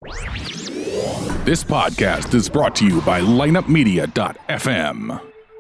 This podcast is brought to you by lineupmedia.fm.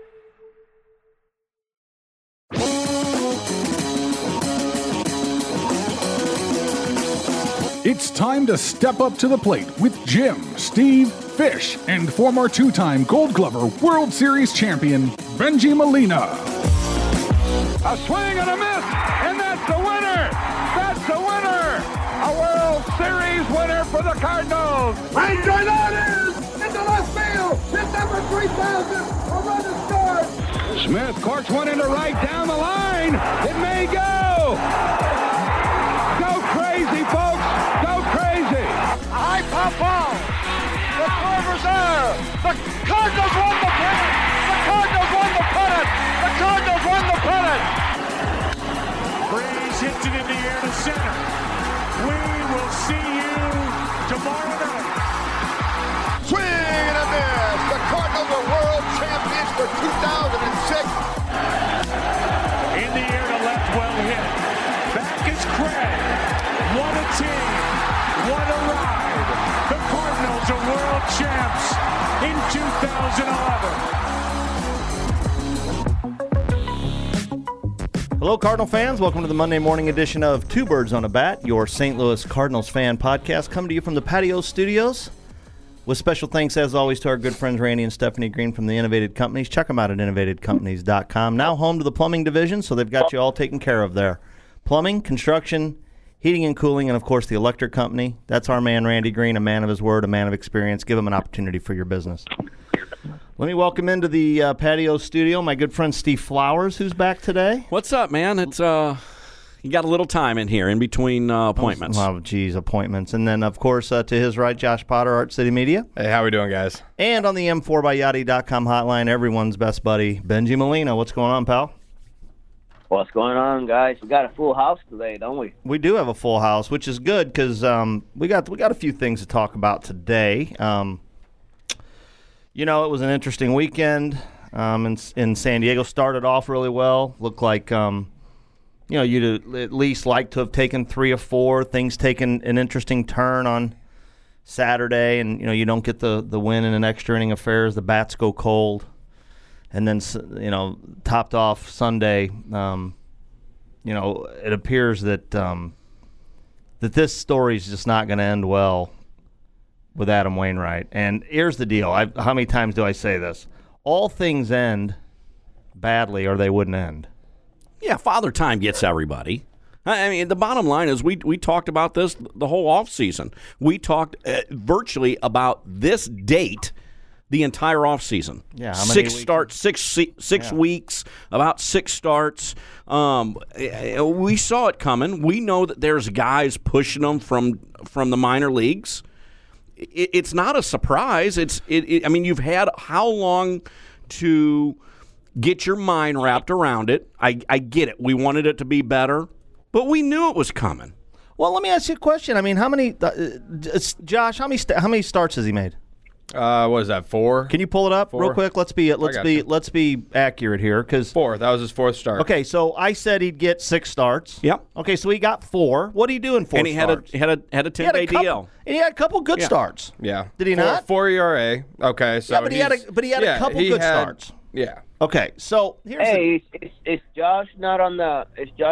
It's time to step up to the plate with Jim, Steve, Fish, and former two-time Gold Glover World Series champion, Benji Molina. A swing and a miss, and that's the winner! That's the winner! A World Series winner for the Cardinals! Right drive out is into left field! Hit number 3,000! A run is scored! Smith corks one into right down the line! It may go! Go crazy, folks! Go crazy! A high pop ball! The Corvers are! The Cardinals won the pennant! The Cardinals won the pennant! The Cardinals won the pennant! Breeze hits it in the air to center. We will see you tomorrow night. Swing and a miss! The Cardinals are world champions for 2006! In the air to left, well hit. Back is Craig. What a team. What a ride. The Cardinals are world champs in 2011. Hello, Cardinal fans. Welcome to the Monday morning edition of Two Birds on a Bat, your St. Louis Cardinals fan podcast, coming to you from the Patio Studios. With special thanks, as always, to our good friends Randy and Stephanie Green from the Innovated Companies. Check them out at innovatedcompanies.com. Now home to the plumbing division, so they've got you all taken care of there. Plumbing, construction, heating and cooling, and, of course, the electric company. That's our man, Randy Green, a man of his word, a man of experience. Give him an opportunity for your business. Let me welcome into the patio studio my good friend Steve Flowers, who's back today. What's up, man? It's you got a little time in here in between appointments. Oh, geez, appointments. And then, of course, to his right, Josh Potter, Art City Media. Hey, how we doing, guys? And on the M4byYachty.com hotline, everyone's best buddy, Benji Molina. What's going on, pal? What's going on, guys? We got a full house today, don't we? We do have a full house, which is good because we got a few things to talk about today. You know, it was an interesting weekend in San Diego. Started off really well. Looked like, you'd at least like to have taken 3 or 4. Things taken an interesting turn on Saturday, and, you don't get the win in an extra inning affair as the bats go cold. And then, topped off Sunday, it appears that that this story is just not going to end well with Adam Wainwright. And here's the deal. How many times do I say this? All things end badly or they wouldn't end. Yeah, Father Time gets everybody. I mean, the bottom line is we talked about this the whole offseason. We talked virtually about this date the entire offseason. Yeah, 6 starts, 6 weeks, about 6 starts. We saw it coming. We know that there's guys pushing them from the minor leagues. It's not a surprise. I mean, you've had how long to get your mind wrapped around it? I get it. We wanted it to be better, but we knew it was coming. Well, let me ask you a question. I mean, how many, Josh? How many starts has he made? What is that, 4? Can you pull it up 4? real quick? Let's be accurate here, because 4. That was his 4th start. Okay, so I said he'd get 6 starts. Yep. Okay, so he got 4. What did he do in 4 and he starts? had a 10-day DL. And he had a couple good starts. Yeah. Did he not? 4 ERA. Okay, so yeah, but he had a couple good starts. Yeah. Okay, so here's is Josh not on the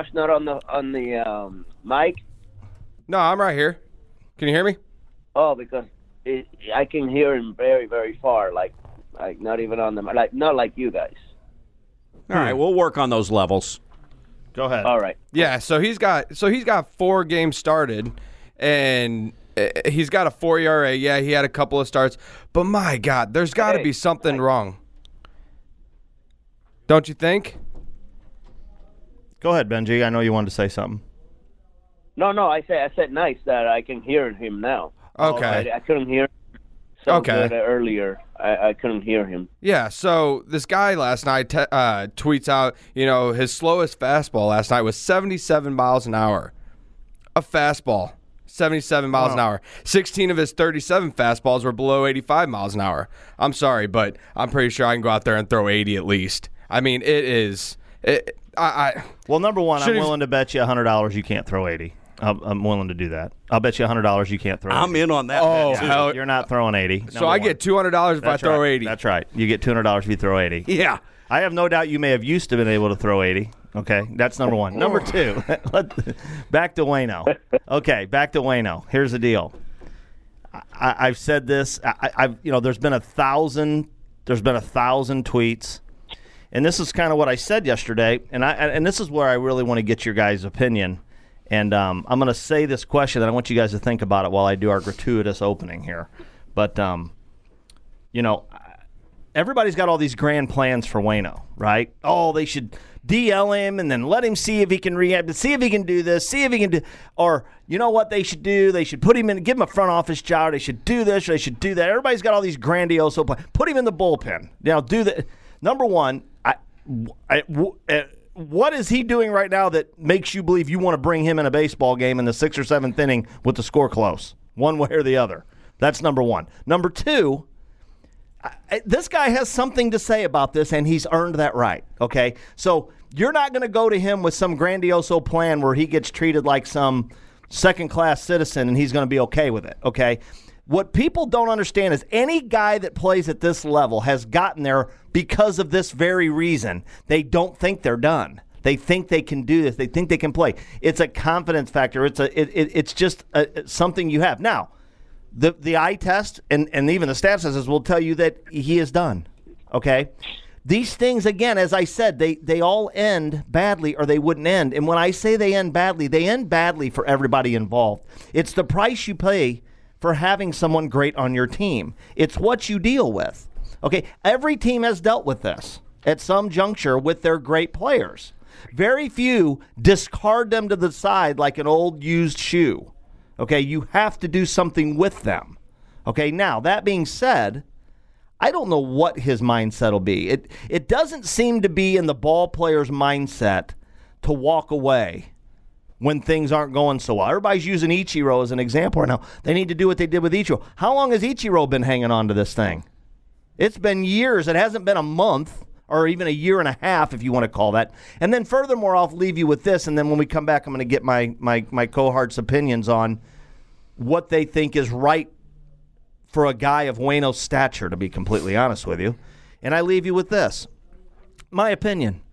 mic? No, I'm right here. Can you hear me? Oh, because I can hear him very, very far, like not even on the not like you guys. All right, we'll work on those levels. Go ahead. All right. Yeah, so he's got 4 games started, and he's got a 4 ERA. Yeah, he had a couple of starts, but my God, there's got to be something wrong. Don't you think? Go ahead, Benji. I know you wanted to say something. No, I said nice that I can hear him now. Okay. I couldn't hear him good earlier. I couldn't hear him. Yeah, so this guy last night tweets out, his slowest fastball last night was 77 miles an hour. A fastball, 77 miles an hour. 16 of his 37 fastballs were below 85 miles an hour. I'm sorry, but I'm pretty sure I can go out there and throw 80 at least. I mean, it is. Well, number one, I'm willing to bet you $100 you can't throw 80. I'm willing to do that. I'll bet you $100 you can't throw. I'm 80. in on that. Oh, bet, too. hell. You're not throwing 80. So I get $200 if I That's throw right. 80. That's right. You get $200 if you throw 80. Yeah. I have no doubt you may have used to been able to throw 80. Okay, that's number one. Number two, back to Waino. Okay, back to Waino. Here's the deal. I've said this. I've there's been 1,000 tweets, and this is kind of what I said yesterday. And this is where I really want to get your guys' opinion. And I'm going to say this question, and I want you guys to think about it while I do our gratuitous opening here. But everybody's got all these grand plans for Waino, right? Oh, they should DL him and then let him see if he can rehab, see if he can do this, see if he can do, or you know what they should do? They should put him in, give him a front office job. They should do this, or they should do that. Everybody's got all these grandiose plans. Put him in the bullpen. Now, do that. Number one, what is he doing right now that makes you believe you want to bring him in a baseball game in the 6th or 7th inning with the score close, one way or the other? That's number one. Number two, this guy has something to say about this, and he's earned that right, okay? So you're not going to go to him with some grandioso plan where he gets treated like some second-class citizen and he's going to be okay with it, okay? What people don't understand is any guy that plays at this level has gotten there because of this very reason. They don't think they're done. They think they can do this. They think they can play. It's a confidence factor. It's just something you have. Now, the eye test and even the stats says will tell you that he is done. Okay? These things, again, as I said, they all end badly or they wouldn't end. And when I say they end badly for everybody involved. It's the price you pay for having someone great on your team. It's what you deal with. Okay? Every team has dealt with this at some juncture with their great players. Very few discard them to the side like an old used shoe. Okay, you have to do something with them. Okay, now, that being said, I don't know what his mindset will be. It doesn't seem to be in the ball player's mindset to walk away when things aren't going so well. Everybody's using Ichiro as an example right now. They need to do what they did with Ichiro. How long has Ichiro been hanging on to this thing? It's been years. It hasn't been a month or even a year and a half, if you want to call that. And then furthermore, I'll leave you with this, and then when we come back, I'm going to get my cohorts' opinions on what they think is right for a guy of Waino's stature, to be completely honest with you. And I leave you with this. My opinion.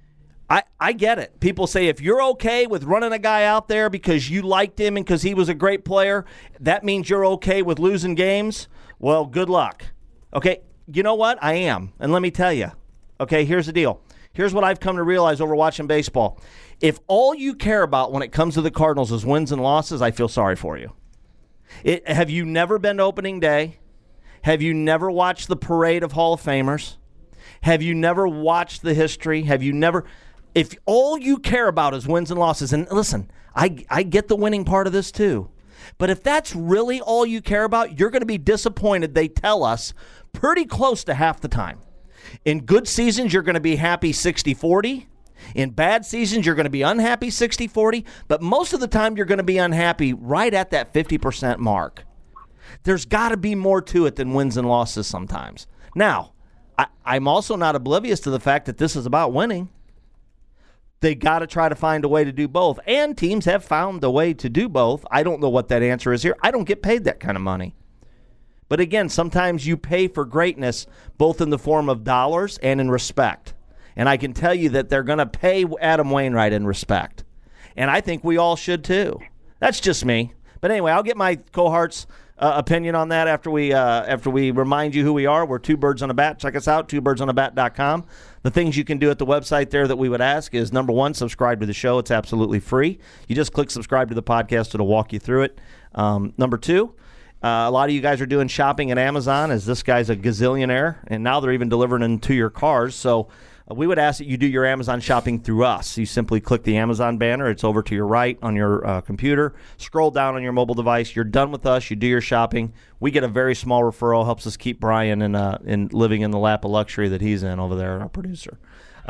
I get it. People say if you're okay with running a guy out there because you liked him and because he was a great player, that means you're okay with losing games. Well, good luck. Okay, you know what? I am. And let me tell you. Okay, here's the deal. Here's what I've come to realize over watching baseball. If all you care about when it comes to the Cardinals is wins and losses, I feel sorry for you. Have you never been to opening day? Have you never watched the parade of Hall of Famers? Have you never watched the history? Have you never... If all you care about is wins and losses, and listen, I get the winning part of this too, but if that's really all you care about, you're going to be disappointed, they tell us, pretty close to half the time. In good seasons, you're going to be happy 60-40. In bad seasons, you're going to be unhappy 60-40. But most of the time, you're going to be unhappy right at that 50% mark. There's got to be more to it than wins and losses sometimes. Now, I'm also not oblivious to the fact that this is about winning. They got to try to find a way to do both. And teams have found a way to do both. I don't know what that answer is here. I don't get paid that kind of money. But again, sometimes you pay for greatness both in the form of dollars and in respect. And I can tell you that they're going to pay Adam Wainwright in respect. And I think we all should too. That's just me. But anyway, I'll get my cohort's opinion on that after we remind you who we are. We're Two Birds on a Bat. Check us out, twobirdsonAbat.com. The things you can do at the website there that we would ask is, number one, subscribe to the show. It's absolutely free. You just click subscribe to the podcast. It'll walk you through it. Number two, a lot of you guys are doing shopping at Amazon, as this guy's a gazillionaire, and now they're even delivering them to your cars. So we would ask that you do your Amazon shopping through us. You simply click the Amazon banner. It's over to your right on your computer. Scroll down on your mobile device. You're done with us. You do your shopping. We get a very small referral. Helps us keep Brian in living in the lap of luxury that he's in over there, our producer.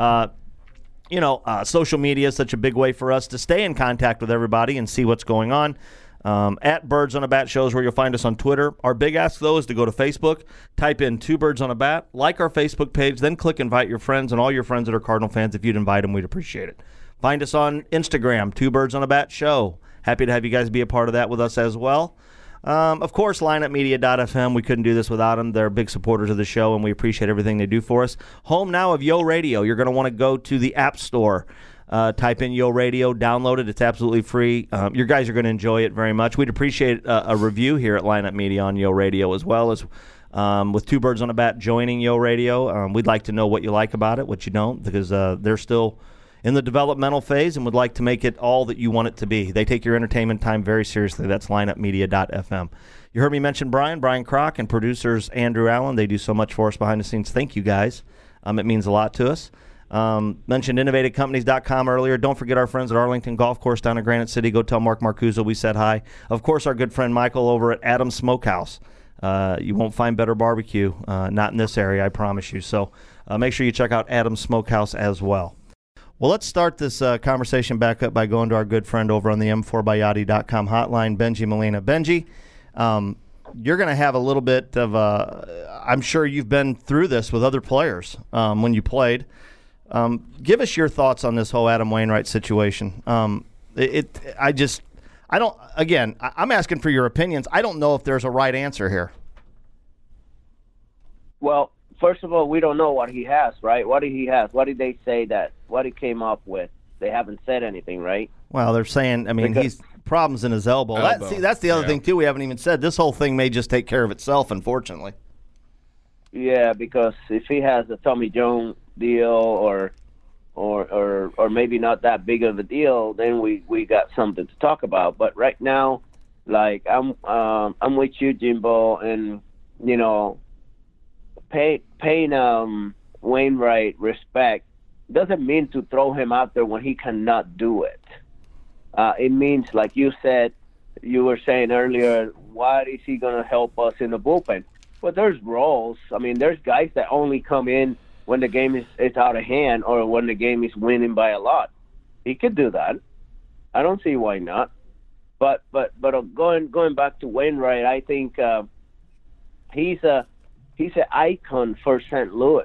Social media is such a big way for us to stay in contact with everybody and see what's going on. At Birds on a Bat shows where you'll find us on Twitter. Our big ask, though, is to go to Facebook, type in Two Birds on a Bat, like our Facebook page, then click invite your friends and all your friends that are Cardinal fans. If you'd invite them, we'd appreciate it. Find us on Instagram, Two Birds on a Bat Show. happy to have you guys be a part of that with us as well. Of course, lineupmedia.fm, we couldn't do this without them. They're big supporters of the show, and we appreciate everything they do for us. Home now of Yo Radio. You're going to want to go to the App Store, type in Yo Radio, download it. It's absolutely free. You guys are going to enjoy it very much. We'd appreciate a review here at Lineup Media on Yo Radio, as well as with Two Birds on a Bat joining Yo Radio. We'd like to know what you like about it, what you don't, because they're still in the developmental phase and would like to make it all that you want it to be. They take your entertainment time very seriously. That's lineupmedia.fm. You heard me mention Brian Kroc, and producers Andrew Allen. They do so much for us behind the scenes. Thank you, guys. It means a lot to us. Mentioned innovativecompanies.com earlier. Don't forget our friends at Arlington Golf Course down in Granite City. Go tell Mark Marcuzzo we said hi. Of course, our good friend Michael over at Adams Smokehouse. You won't find better barbecue, not in this area, I promise you. So make sure you check out Adams Smokehouse as well. Well, let's start this conversation back up by going to our good friend over on the M4byYachty.com hotline, Benji Molina. Benji, you're going to have a little bit of I'm sure you've been through this with other players when you played. Give us your thoughts on this whole Adam Wainwright situation. I'm asking for your opinions. I don't know if there's a right answer here. Well, first of all, we don't know what he has, right? What did he have? What did they say what he came up with? They haven't said anything, right? Well, they're saying, he's problems in his elbow. That's the other thing, too, we haven't even said. This whole thing may just take care of itself, unfortunately. Yeah, because if he has a Tommy John deal or maybe not that big of a deal, then we got something to talk about. But right now, like, I'm with you, Jimbo, and, paying Wainwright respect doesn't mean to throw him out there when he cannot do it. It means, like you were saying earlier, what is he going to help us in the bullpen? But there's roles. There's guys that only come in when the game is out of hand or when the game is winning by a lot. He could do that. I don't see why not. But going back to Wainwright, I think he's an icon for St. Louis.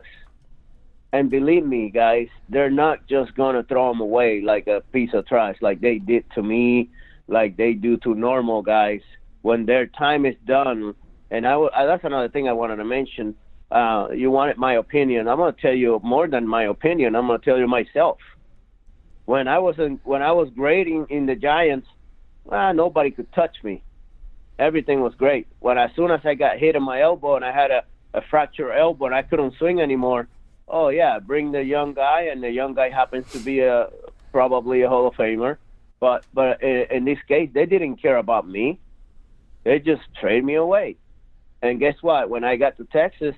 And believe me, guys, they're not just going to throw him away like a piece of trash like they did to me, like they do to normal guys. When their time is done, and that's another thing I wanted to mention. You wanted my opinion. I'm going to tell you more than my opinion. I'm going to tell you myself. When I was grading in the Giants, nobody could touch me. Everything was great. As soon as I got hit in my elbow and I had a fractured elbow and I couldn't swing anymore, oh yeah, bring the young guy, and the young guy happens to be probably a Hall of Famer. But in this case, they didn't care about me. They just traded me away. And guess what? When I got to Texas,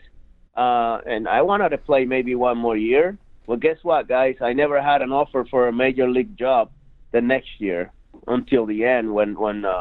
and I wanted to play maybe one more year, well, guess what, guys? I never had an offer for a major league job the next year until the end when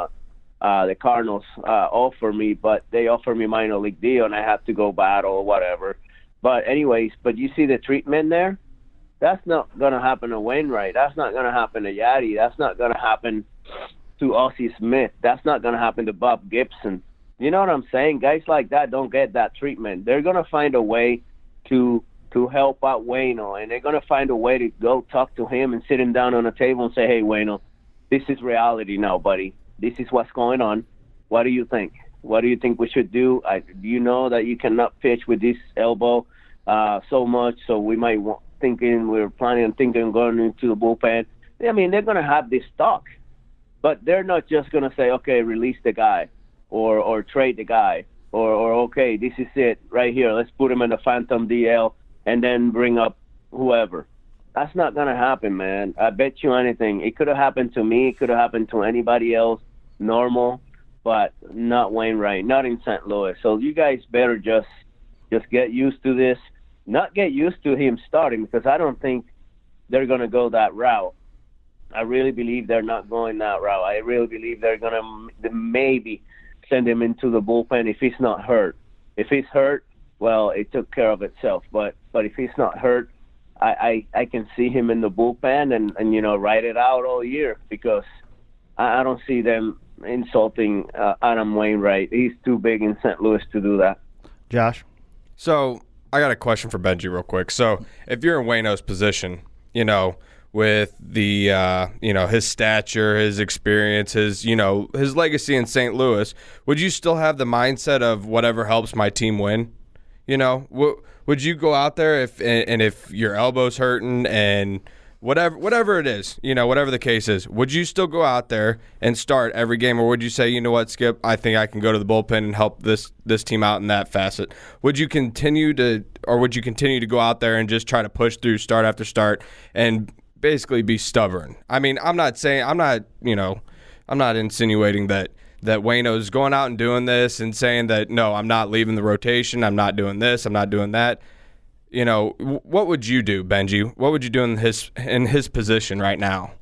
the Cardinals offered me, but they offered me minor league deal, and I had to go battle or whatever. But anyways, you see the treatment there? That's not going to happen to Wainwright. That's not going to happen to Yachty. That's not going to happen to Ozzie Smith. That's not going to happen to Bob Gibson. You know what I'm saying? Guys like that don't get that treatment. They're going to find a way to help out Waino, and they're going to find a way to go talk to him and sit him down on a table and say, hey, Waino, this is reality now, buddy. This is what's going on. What do you think? What do you think we should do? You know that you cannot pitch with this elbow so much, so we're planning on thinking going into the bullpen. They're going to have this talk, but they're not just going to say, okay, release the guy or trade the guy or okay, this is it right here. Let's put him in the phantom DL and then bring up whoever. That's not going to happen, man. I bet you anything. It could have happened to me. It could have happened to anybody else, normal, but not Wainwright, not in St. Louis. So you guys better just get used to this. Not get used to him starting, because I don't think they're going to go that route. I really believe they're not going that route. I really believe they're going to maybe send him into the bullpen if he's not hurt. If he's hurt, well, it took care of itself. But if he's not hurt, I can see him in the bullpen and ride it out all year, because I don't see them insulting Adam Wainwright. He's too big in St. Louis to do that. Josh? So I got a question for Benji real quick. So if you're in Waino's position, with the his stature, his experience, his legacy in St. Louis, would you still have the mindset of whatever helps my team win? Would you go out there if your elbow's hurting and whatever it is, whatever the case is, would you still go out there and start every game, or would you say, you know what, Skip, I think I can go to the bullpen and help this team out in that facet? Would you continue to go out there and just try to push through start after start and basically be stubborn? I mean, I'm not insinuating that Waino's going out and doing this and saying that, no, I'm not leaving the rotation, I'm not doing this, I'm not doing that. What would you do, Benji? What would you do in his position right now?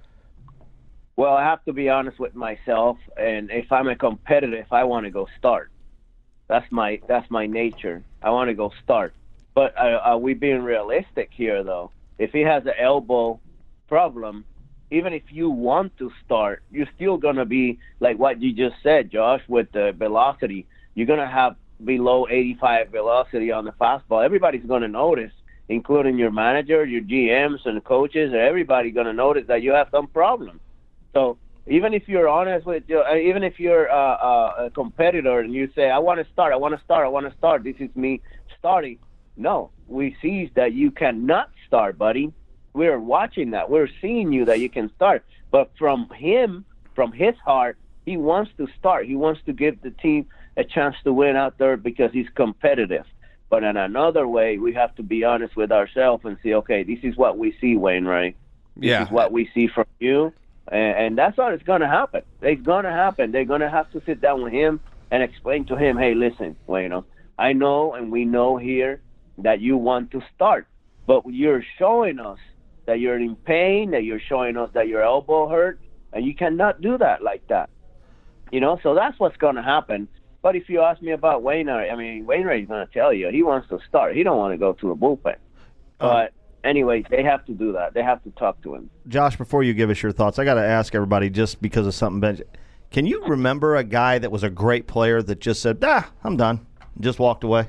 Well, I have to be honest with myself, and if I'm a competitor, I want to go start. That's my nature. I want to go start. But are we being realistic here, though? If he has an elbow problem, even if you want to start, you're still going to be like what you just said, Josh, with the velocity. You're going to have below 85 velocity on the fastball. Everybody's going to notice, including your manager, your GMs and coaches, everybody's going to notice that you have some problem. So even if you're honest with even if you're a competitor and you say, I want to start, this is me starting. No, we see that you cannot start, buddy. We're watching that. We're seeing you that you can start. But from his heart, he wants to start. He wants to give the team a chance to win out there because he's competitive. But in another way, we have to be honest with ourselves and say, okay, this is what we see, Wainwright. This is what we see from you. And that's how it's going to happen. It's going to happen. They're going to have to sit down with him and explain to him, hey, listen, Waino, I know and we know here that you want to start. But you're showing us that you're in pain, that you're showing us that your elbow hurt, and you cannot do that like that. So that's what's going to happen. But if you ask me about Wainwright, Wainwright's going to tell you he wants to start. He don't want to go to a bullpen. But anyway, they have to do that. They have to talk to him. Josh, before you give us your thoughts, I got to ask everybody, just because of something, Benji, can you remember a guy that was a great player that just said, I'm done, and just walked away?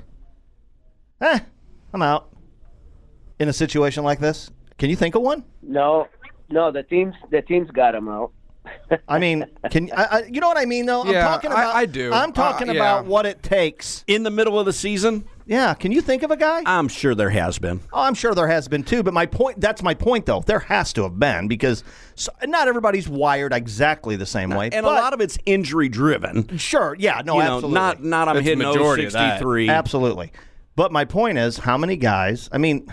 I'm out. In a situation like this? Can you think of one? No, the teams got him out. I mean, you know what I mean, though? Yeah, I'm talking about, I do. I'm talking about what it takes. In the middle of the season? Yeah, can you think of a guy? I'm sure there has been. Oh, I'm sure there has been, too. But that's my point, though. There has to have been, because not everybody's wired exactly the same way. And a lot of it's injury-driven. Sure, yeah, no, absolutely. Not I'm hitting 063. Absolutely. But my point is, how many guys,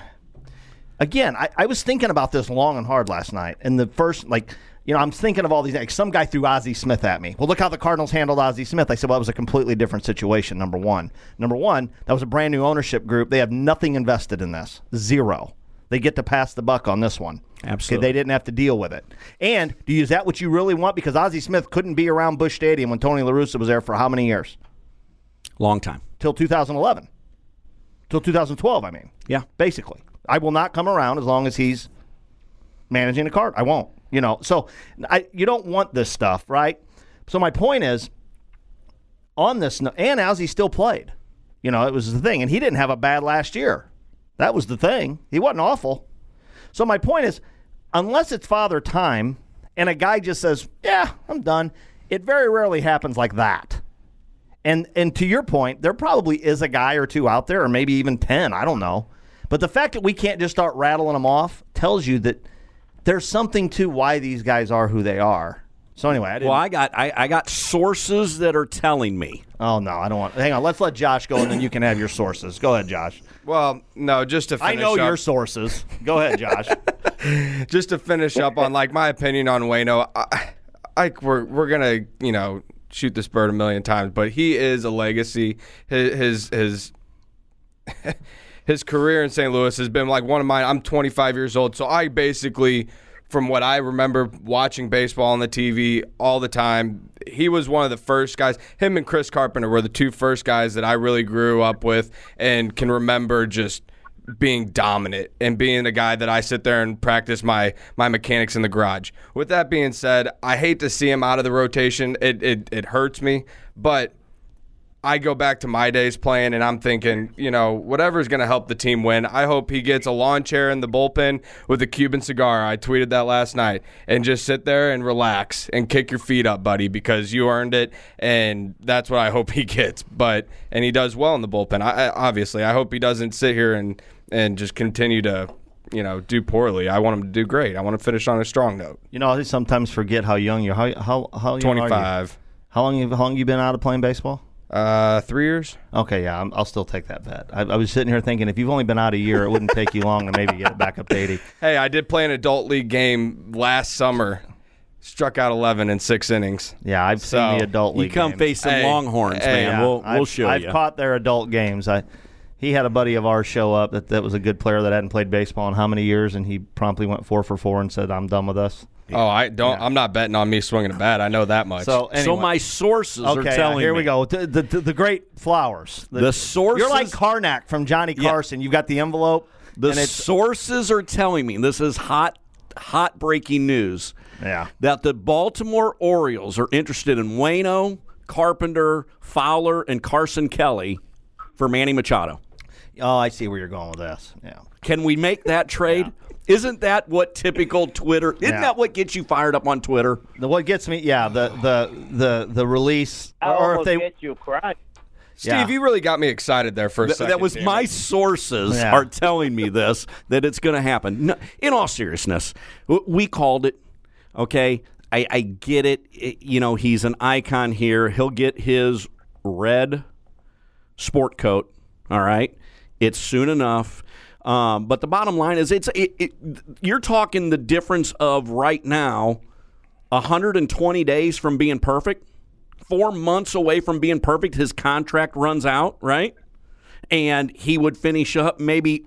again, I was thinking about this long and hard last night. And the first, I'm thinking of all these. Some guy threw Ozzie Smith at me. Well, look how the Cardinals handled Ozzie Smith. I said, well, it was a completely different situation, number one. Number one, that was a brand new ownership group. They have nothing invested in this. Zero. They get to pass the buck on this one. Absolutely. They didn't have to deal with it. And is that what you really want? Because Ozzie Smith couldn't be around Busch Stadium when Tony La Russa was there for how many years? Long time. Till 2011. Till 2012, Yeah. Basically. I will not come around as long as he's managing a card. I won't. So you don't want this stuff, right? So my point is, on this, and Ozzie still played. It was the thing. And he didn't have a bad last year. That was the thing. He wasn't awful. So my point is, unless it's father time and a guy just says, yeah, I'm done, it very rarely happens like that. And to your point, there probably is a guy or two out there, or maybe even 10, I don't know. But the fact that we can't just start rattling them off tells you that there's something to why these guys are who they are. So anyway, I got sources that are telling me. Oh no, I don't want. Hang on, let's let Josh go, and then you can have your sources. Go ahead, Josh. Well, no, just to finish I know up, your sources. Go ahead, Josh. Just to finish up on my opinion on Waino, we're gonna shoot this bird a million times, but he is a legacy. His career in St. Louis has been like one of mine. I'm 25 years old, so I basically, from what I remember watching baseball on the TV all the time, he was one of the first guys. Him and Chris Carpenter were the two first guys that I really grew up with and can remember just being dominant and being a guy that I sit there and practice my mechanics in the garage. With that being said, I hate to see him out of the rotation. It hurts me, but I go back to my days playing, and I'm thinking, whatever's going to help the team win. I hope he gets a lawn chair in the bullpen with a Cuban cigar. I tweeted that last night. And just sit there and relax and kick your feet up, buddy, because you earned it, and that's what I hope he gets. And he does well in the bullpen. Obviously, I hope he doesn't sit here and just continue to do poorly. I want him to do great. I want to finish on a strong note. I sometimes forget how young you are. How young 25. Are you? How long you been out of playing baseball? 3 years. Okay, yeah, I'll still take that bet. I was sitting here thinking if you've only been out a year, it wouldn't take you long to maybe get it back up to 80. Hey, I did play an adult league game last summer. Struck out 11 in 6 innings. Yeah, I've seen the adult league. You come games. face some Longhorns, man. Yeah, We'll show you. I've caught their adult games. He had a buddy of ours show up that was a good player that hadn't played baseball in how many years, and he promptly went 4 for 4 and said, "I'm done with us." Oh, I don't. Yeah. I'm not betting on me swinging a bat. I know that much. So my sources are telling me. Here we go. The great Flowers. The sources. You're like Karnak from Johnny Carson. You've got the envelope. The sources are telling me, this is hot breaking news. Yeah. That the Baltimore Orioles are interested in Waino, Carpenter, Fowler, and Carson Kelly for Manny Machado. Oh, I see where you're going with this. Yeah. Can we make that trade? Yeah. Isn't that what typical Twitter? Isn't that what gets you fired up on Twitter? What gets me? Yeah, the release. Or if they get you crying. Steve, you really got me excited there for a second. That was my sources are telling me this, that it's going to happen. No, in all seriousness, we called it. Okay, I get it. He's an icon here. He'll get his red sport coat. All right, it's soon enough. But the bottom line is, you're talking the difference of right now, 120 days from being perfect, 4 months away from being perfect. His contract runs out, right? And he would finish up maybe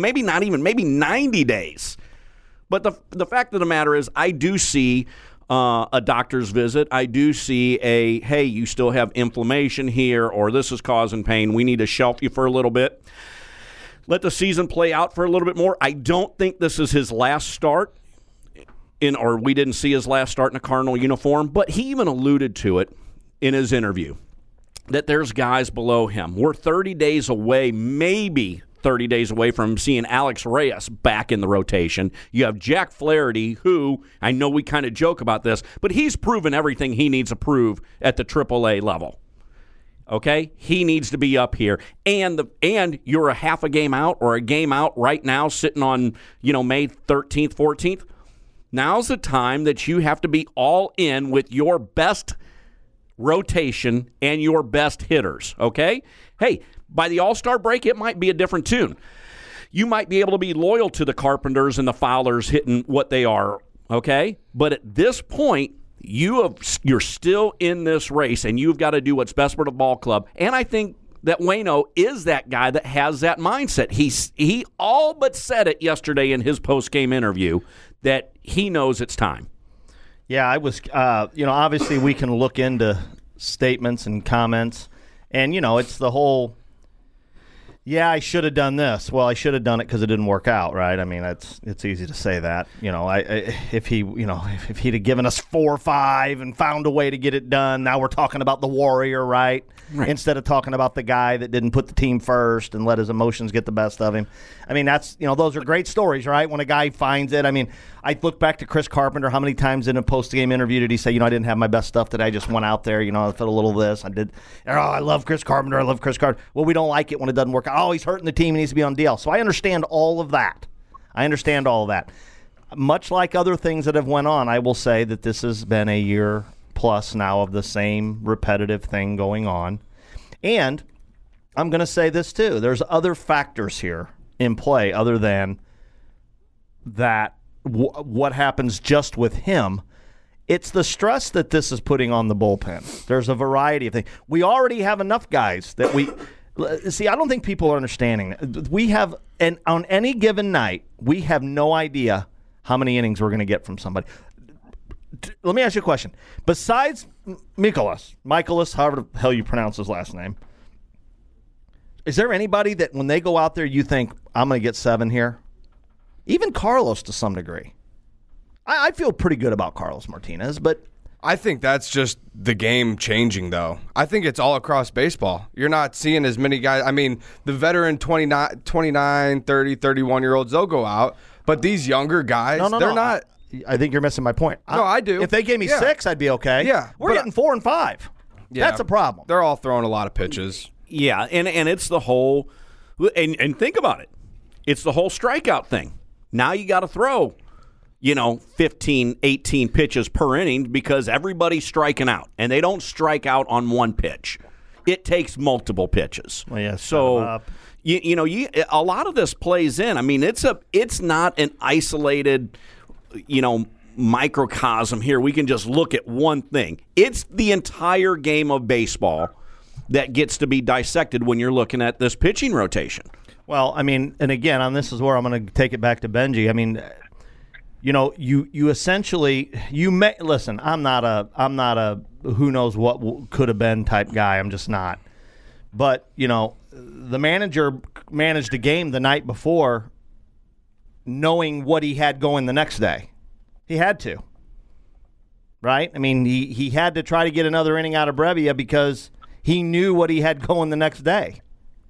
90 days. But the fact of the matter is, I do see a doctor's visit. I do see hey, you still have inflammation here, or this is causing pain. We need to shelf you for a little bit. Let the season play out for a little bit more. I don't think this is his last start, or we didn't see his last start in a Cardinal uniform, but he even alluded to it in his interview, that there's guys below him. We're 30 days away, maybe 30 days away from seeing Alex Reyes back in the rotation. You have Jack Flaherty, who, I know we kind of joke about this, but he's proven everything he needs to prove at the AAA level. Okay, he needs to be up here, and you're a half a game out or a game out right now, sitting on May 13th, 14th. Now's the time that you have to be all in with your best rotation and your best hitters. Okay, hey, by the All-Star break, it might be a different tune. You might be able to be loyal to the Carpenters and the Fowlers hitting what they are. Okay, but at this point, you're still in this race, and you've got to do what's best for the ball club. And I think that Waino is that guy that has that mindset. He all but said it yesterday in his post-game interview that he knows it's time. Yeah, I was, obviously we can look into statements and comments, and, it's the whole, I should have done this. Well, I should have done it because it didn't work out, right? I mean, it's easy to say that. If he'd have given us 4 or 5 and found a way to get it done, now we're talking about the Warrior, right? Instead of talking about the guy that didn't put the team first and let his emotions get the best of him. I mean, that's those are great stories, right? When a guy finds it. I mean, I look back to Chris Carpenter. How many times in a post-game interview did he say, I didn't have my best stuff today. I just went out there, I felt a little this. I did. Oh, I love Chris Carpenter. I love Chris Carpenter. Well, we don't like it when it doesn't work out. Oh, he's hurting the team. He needs to be on DL. So I understand all of that. Much like other things that have went on, I will say that this has been a year plus now of the same repetitive thing going on. And I'm going to say this too. There's other factors here in play other than that what happens just with him. It's the stress that this is putting on the bullpen. There's a variety of things. We already have enough guys that we – see, I don't think people are understanding. We have – and on any given night, we have no idea how many innings we're going to get from somebody. Let me ask you a question. Besides Michaelis, however the hell you pronounce his last name, is there anybody that when they go out there you think, I'm going to get 7 here? Even Carlos to some degree. I feel pretty good about Carlos Martinez, but I think that's just the game changing, though. I think it's all across baseball. You're not seeing as many guys. I mean, the veteran 29, 30, 31-year-olds, they'll go out. But these younger guys, they're not. I think you're missing my point. No, I do. If they gave me 6, I'd be okay. Yeah. We're getting 4 and 5. Yeah, that's a problem. They're all throwing a lot of pitches. Yeah, and it's the whole and think about it. It's the whole strikeout thing. Now you got to throw 15, 18 pitches per inning because everybody's striking out, and they don't strike out on one pitch. It takes multiple pitches. Well, yeah, so a lot of this plays in. I mean, it's not an isolated, microcosm here. We can just look at one thing. It's the entire game of baseball that gets to be dissected when you're looking at this pitching rotation. Well, I mean, and again, this is where I'm going to take it back to Benji. I mean, you essentially listen. I'm not a who knows what could have been type guy. I'm just not. But the manager managed a game the night before, knowing what he had going the next day. He had to, right? I mean, he had to try to get another inning out of Brevia because he knew what he had going the next day.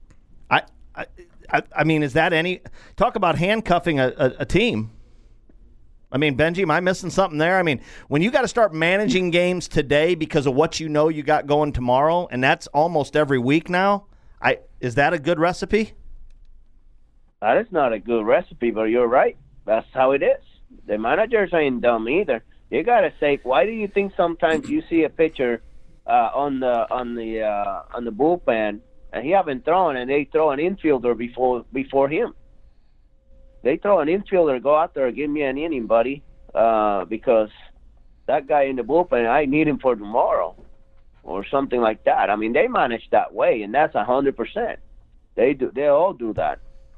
I mean, is that any talk about handcuffing a team? I mean, Benji, am I missing something there? I mean, when you got to start managing games today because of what you got going tomorrow, and that's almost every week now, is that a good recipe? That is not a good recipe, but you're right. That's how it is. The managers ain't dumb either. You got to say, why do you think sometimes you see a pitcher on the bullpen and he haven't thrown, and they throw an infielder before him? They throw an infielder, go out there, give me an inning, buddy, because that guy in the bullpen, I need him for tomorrow or something like that. I mean, they manage that way, and that's 100%. They do. They all do that.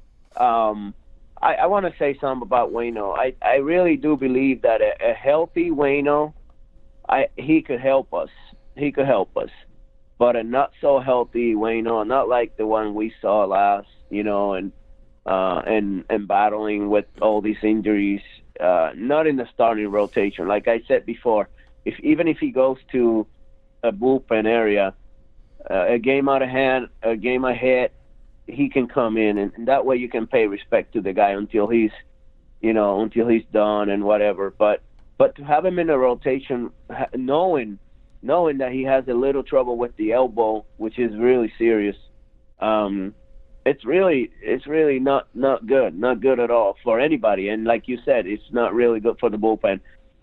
I want to say something about Waino. I really do believe that a healthy Waino, he could help us. He could help us. But a not so healthy Waino, not like the one we saw last, and battling with all these injuries, not in the starting rotation. Like I said before, even if he goes to a bullpen area, a game out of hand, a game ahead, he can come in, and that way you can pay respect to the guy until he's done and whatever. But to have him in the rotation, knowing that he has a little trouble with the elbow, which is really serious, it's really not good at all for anybody. And like you said, it's not really good for the bullpen,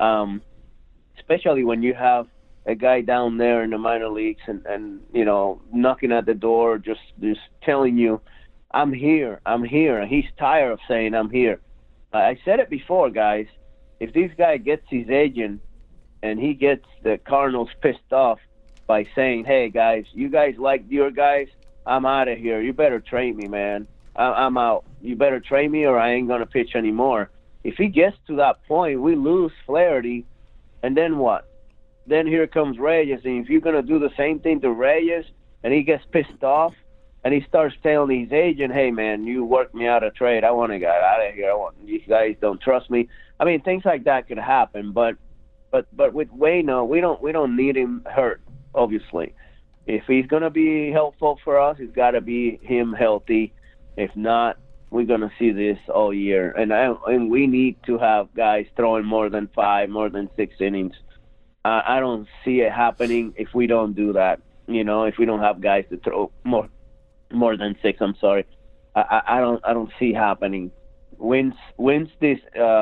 especially when you have a guy down there in the minor leagues and knocking at the door, just telling you, I'm here. He's tired of saying I'm here. I said it before, guys. If this guy gets his agent and he gets the Cardinals pissed off by saying, hey, guys, you guys like your guys, I'm out of here. You better trade me, man. I'm out. You better trade me or I ain't going to pitch anymore. If he gets to that point, we lose Flaherty, and then what? Then here comes Reyes, and if you're going to do the same thing to Reyes and he gets pissed off and he starts telling his agent, hey, man, you worked me out of trade. I want to get out of here. You guys don't trust me. I mean, things like that could happen, but with Waino, we don't need him hurt, obviously. If he's going to be helpful for us, it's got to be him healthy. If not, we're going to see this all year. And we need to have guys throwing more than 5, more than 6 innings. I don't see it happening if we don't do that. If we don't have guys to throw more than 6. I'm sorry, I don't see happening. Wins this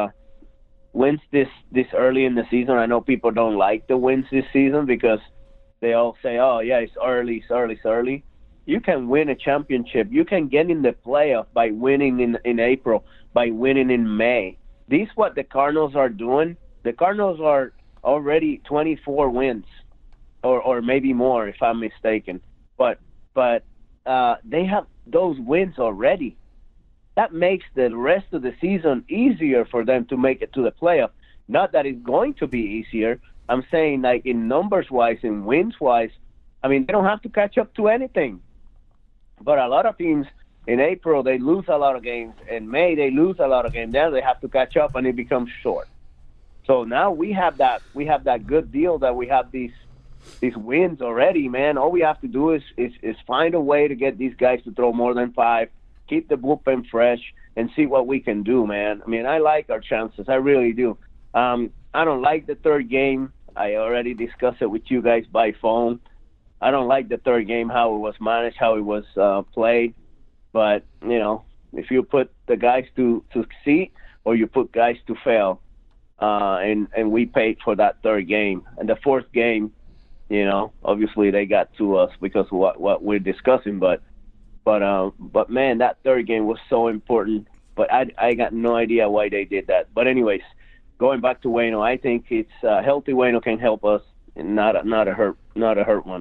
early in the season. I know people don't like the wins this season because they all say, oh yeah, it's early. You can win a championship. You can get in the playoff by winning in April, by winning in May. This is what the Cardinals are doing. The Cardinals are already 24 wins, or maybe more if I'm mistaken. But they have those wins already. That makes the rest of the season easier for them to make it to the playoff. Not that it's going to be easier. I'm saying, like, in numbers-wise, in wins-wise, I mean, they don't have to catch up to anything. But a lot of teams in April, they lose a lot of games. In May, they lose a lot of games. Then they have to catch up, and it becomes short. So now we have that good deal that we have these wins already, man. All we have to do is find a way to get these guys to throw more than 5, keep the bullpen fresh, and see what we can do, man. I mean, I like our chances. I really do. I don't like the third game. I already discussed it with you guys by phone. I don't like the third game, how it was managed, how it was played. But, if you put the guys to succeed or you put guys to fail, and we paid for that third game. And the fourth game, obviously they got to us because of what we're discussing. But man, that third game was so important. But I got no idea why they did that. But anyways, going back to Waino, I think it's healthy Waino can help us, and not a hurt one.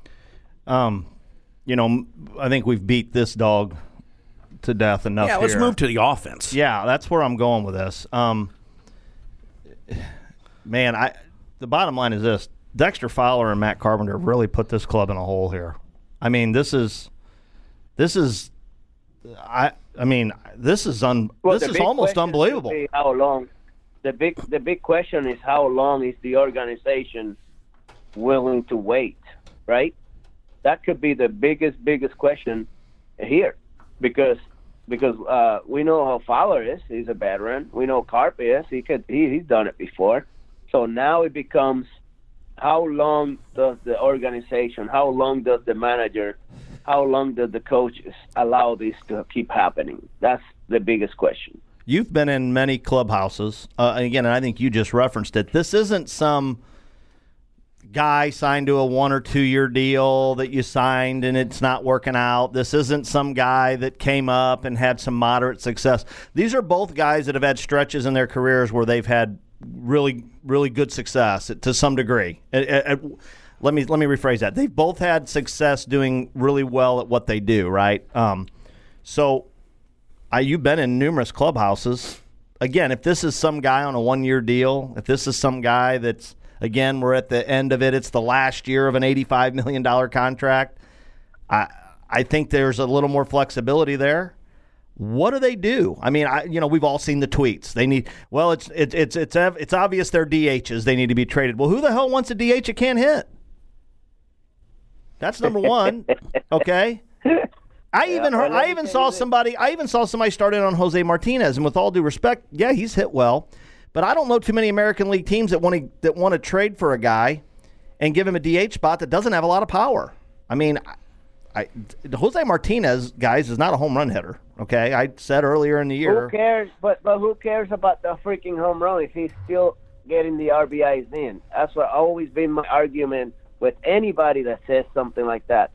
I think we've beat this dog to death enough. Yeah, let's here. move to the offense. Yeah, that's where I'm going with this. Man, the bottom line is this: Dexter Fowler and Matt Carpenter really put this club in a hole here. I mean, this is almost unbelievable. How long? The big question is how long is the organization willing to wait, right? That could be the biggest question here, because we know how Fowler is. He's a veteran. We know Carp is. He's done it before. So now it becomes, how long does the organization, how long does the manager, how long does the coaches allow this to keep happening? That's the biggest question. You've been in many clubhouses. Again, and I think you just referenced it. This isn't some guy signed to a 1 or 2 year deal that you signed and it's not working out. This isn't some guy that came up and had some moderate success. These are both guys that have had stretches in their careers where they've had really, really good success to some degree. Let me rephrase that. They've both had success doing really well at what they do, right? You've been in numerous clubhouses. Again, if this is some guy on a 1 year deal, if this is some guy that's, again, we're at the end of it, it's the last year of an $85 million contract, I think there's a little more flexibility there. What do they do? I mean, we've all seen the tweets. They need, well, it's obvious they're DHs. They need to be traded. Well, who the hell wants a DH that can't hit? That's number one. Okay. I even saw somebody start in on Jose Martinez, and with all due respect, yeah, he's hit well, but I don't know too many American League teams that want to trade for a guy and give him a DH spot that doesn't have a lot of power. I mean, Jose Martinez, guys, is not a home run hitter. Okay, I said earlier in the year. Who cares? But who cares about the freaking home run if he's still getting the RBIs in? That's what always been my argument with anybody that says something like that.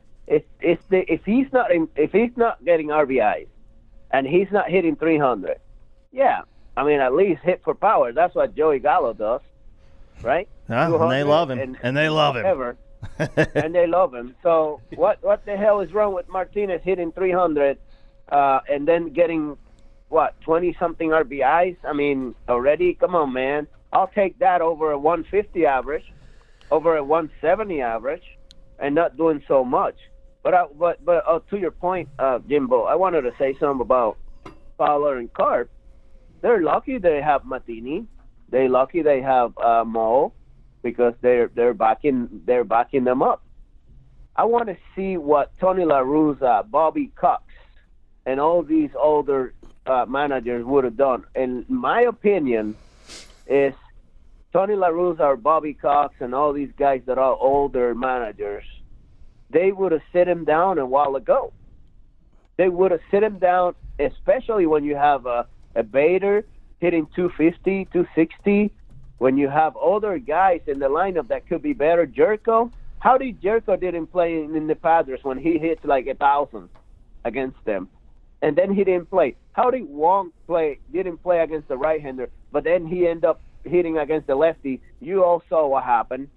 If he's not getting RBIs and he's not hitting 300, yeah, I mean, at least hit for power. That's what Joey Gallo does, right? And they love him. And they love him. And they love him. So what the hell is wrong with Martinez hitting 300 and then getting, 20-something RBIs? I mean, already? Come on, man. I'll take that over a 150 average, over a 170 average, and not doing so much. But to your point, Jimbo, I wanted to say something about Fowler and Carp. They're lucky they have Matheny. They're lucky they have Mo, because they're backing them up. I want to see what Tony La Russa, Bobby Cox, and all these older managers would have done. And my opinion is Tony La Russa or Bobby Cox and all these guys that are older managers, they would have sit him down a while ago. They would have sit him down, especially when you have a Bader hitting 250, 260, when you have other guys in the lineup that could be better. Jerko, how did Jerko didn't play in the Padres when he hits like 1,000 against them? And then he didn't play. How did Wong didn't play against the right-hander, but then he ended up hitting against the lefty? You all saw what happened.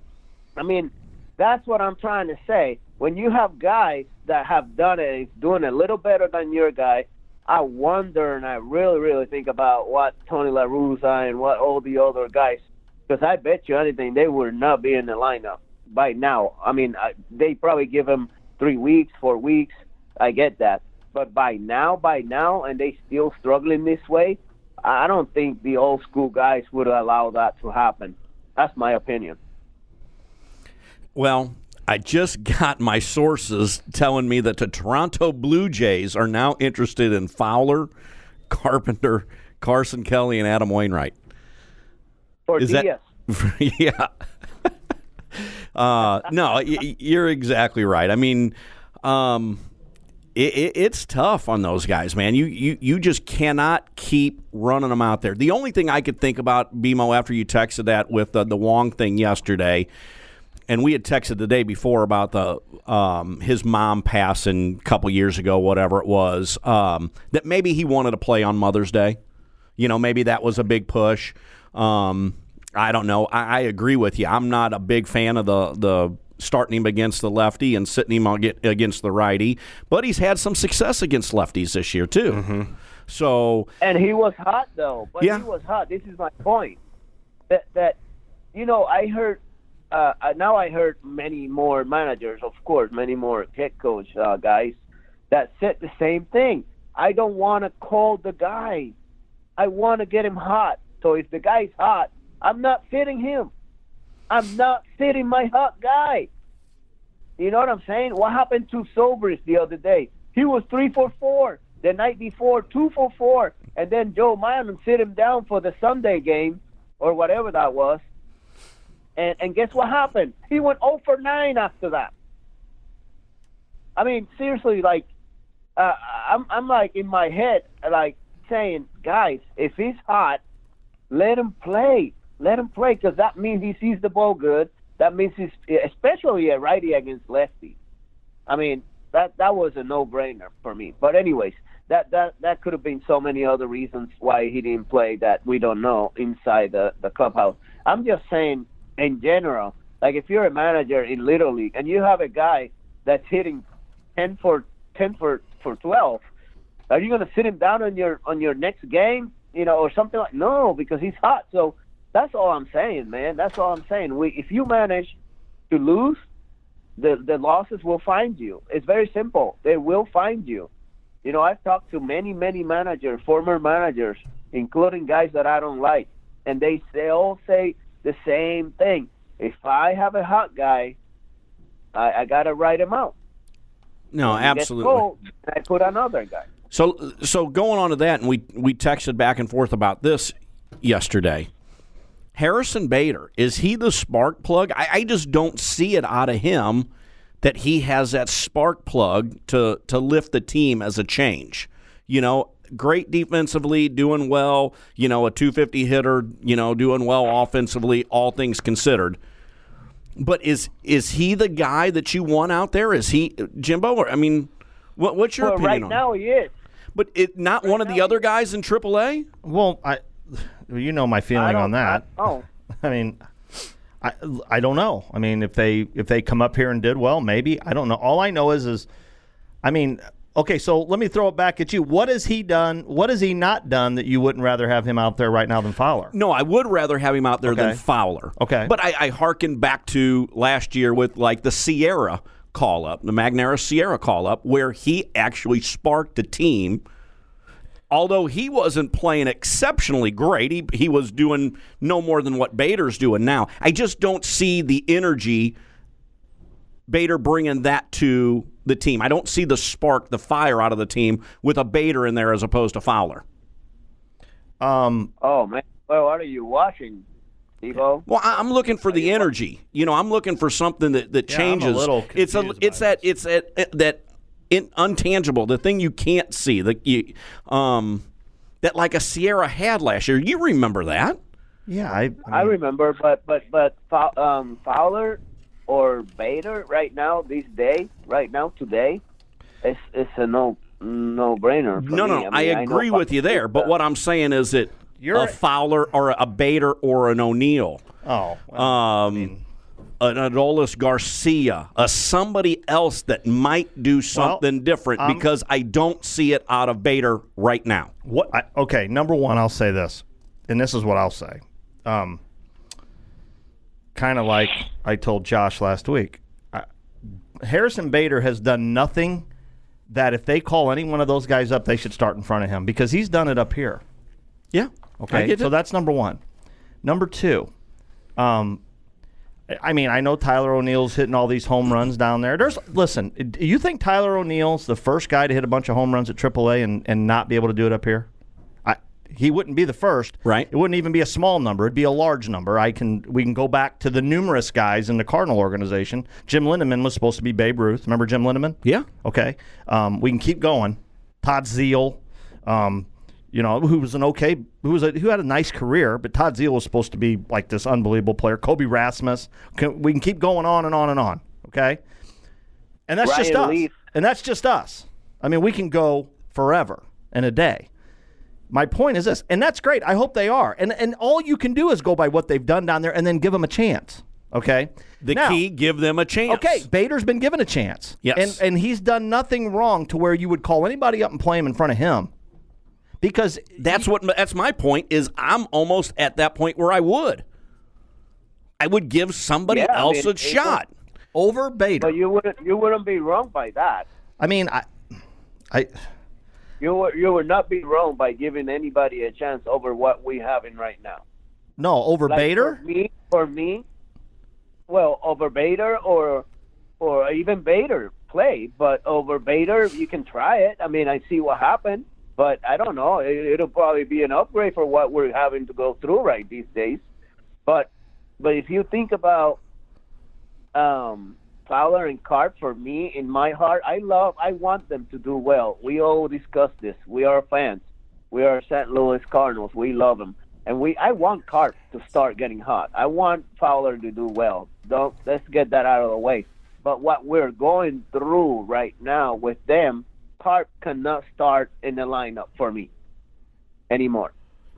I mean, that's what I'm trying to say. When you have guys that have done it, doing a little better than your guy, I wonder, and I really, really think about what Tony La Russa and what all the other guys, because I bet you anything they would not be in the lineup by now. I mean, they probably give him 3 weeks, 4 weeks. I get that. But by now, and they still struggling this way, I don't think the old school guys would allow that to happen. That's my opinion. Well, I just got my sources telling me that the Toronto Blue Jays are now interested in Fowler, Carpenter, Carson Kelly, and Adam Wainwright. For Diaz. Yeah. No, you're exactly right. I mean, it's tough on those guys, man. You just cannot keep running them out there. The only thing I could think about, BMO, after you texted that with the Wong thing yesterday, and we had texted the day before about his mom passing a couple years ago, whatever it was, that maybe he wanted to play on Mother's Day. Maybe that was a big push. I don't know. I agree with you. I'm not a big fan of the starting him against the lefty and sitting him against the righty, but he's had some success against lefties this year too. Mm-hmm. So, and he was hot though. But yeah. He was hot. This is my point. That I heard. Now I heard many more managers, of course, many more head coach guys that said the same thing. I don't want to call the guy. I want to get him hot. So if the guy's hot, I'm not sitting him. I'm not sitting my hot guy. You know what I'm saying? What happened to Sobris the other day? He was 3 for 4. The night before, 2 for 4. And then Joe Maddon sit him down for the Sunday game or whatever that was. And guess what happened? He went 0 for 9 after that. I mean, seriously, like, I'm like in my head, like saying, guys, if he's hot, let him play. Let him play, because that means he sees the ball good. That means he's, especially a righty against lefty. I mean, that was a no-brainer for me. But anyways, that could have been so many other reasons why he didn't play that we don't know inside the clubhouse. I'm just saying, in general, like if you're a manager in Little League and you have a guy that's hitting 10 for 12, are you going to sit him down on your next game, or something like? No, because he's hot. So that's all I'm saying, man. That's all I'm saying. If you manage to lose, the losses will find you. It's very simple. They will find you. I've talked to many managers, former managers, including guys that I don't like, and they all say the same thing. If I have a hot guy, I got to write him out. No, absolutely. Cold, I put another guy. So going on to that, and we texted back and forth about this yesterday. Harrison Bader, is he the spark plug? I just don't see it out of him that he has that spark plug to lift the team as a change. Great defensively, doing well, a 250 hitter, doing well offensively, all things considered. But is he the guy that you want out there? Is he, Jimbo? Or, I mean, what's your opinion right on now it? He is. But not one of the other guys in AAA? Well, my feeling on that. I mean, I don't know. I mean, if they come up here and did well, maybe. I don't know. All I know is I mean, okay, so let me throw it back at you. What has he done? What has he not done that you wouldn't rather have him out there right now than Fowler? No, I would rather have him out there than Fowler. Okay. But I hearken back to last year with like the Sierra call-up, the Magneuris Sierra call-up, where he actually sparked the team. Although he wasn't playing exceptionally great, he was doing no more than what Bader's doing now. I just don't see the energy Bader bringing that to the team. I don't see the spark, the fire out of the team with a Bader in there as opposed to Fowler. Oh, man. Well, what are you watching, Steve-O? Well, I'm looking for the energy. I'm looking for something that changes. I'm a little confused It's that untangible, the thing you can't see, that like a Sierra had last year. You remember that? Yeah, I remember, but Fowler or Bader right now, today, it's a no-brainer. No, I agree with you there. But what I'm saying is that a Fowler or a Bader or an O'Neill. Oh, well, an Adolis Garcia, somebody else that might do something different, because I don't see it out of Bader right now. Okay, number one, I'll say this, and this is what I'll say. Kind of like I told Josh last week. Harrison Bader has done nothing that if they call any one of those guys up, they should start in front of him, because he's done it up here. Yeah. Okay, so that's number one. Number two, I mean, I know Tyler O'Neill's hitting all these home runs down there. Listen, do you think Tyler O'Neill's the first guy to hit a bunch of home runs at AAA and not be able to do it up here? He wouldn't be the first. Right. It wouldn't even be a small number. It'd be a large number. We can go back to the numerous guys in the Cardinal organization. Jim Lindemann was supposed to be Babe Ruth. Remember Jim Lindemann? Yeah. Okay. We can keep going. Todd Zeile, who had a nice career, but Todd Zeile was supposed to be like this unbelievable player. Kobe Rasmus. We can keep going on and on and on. Okay. And that's Ryan just us. Leaf. And that's just us. I mean, we can go forever and a day. My point is this, and that's great. I hope they are. And all you can do is go by what they've done down there and then give them a chance. Okay? The key, give them a chance. Okay, Bader's been given a chance. Yes. And he's done nothing wrong to where you would call anybody up and play him in front of him. Because that's my point, is I'm almost at that point where I would give somebody else a shot over Bader. But you wouldn't be wrong by that. I mean, You would not be wrong by giving anybody a chance over what we have in right now. No, over Bader? For me, well, over Bader or even Bader play, but over Bader you can try it. I mean, I see what happened, but I don't know. It'll probably be an upgrade for what we're having to go through right these days. But if you think about Fowler and Carp, for me, in my heart, I want them to do well. We all discuss this. We are fans. We are St. Louis Cardinals. We love them. And I want Carp to start getting hot. I want Fowler to do well. Let's get that out of the way. But what we're going through right now with them, Carp cannot start in the lineup for me anymore.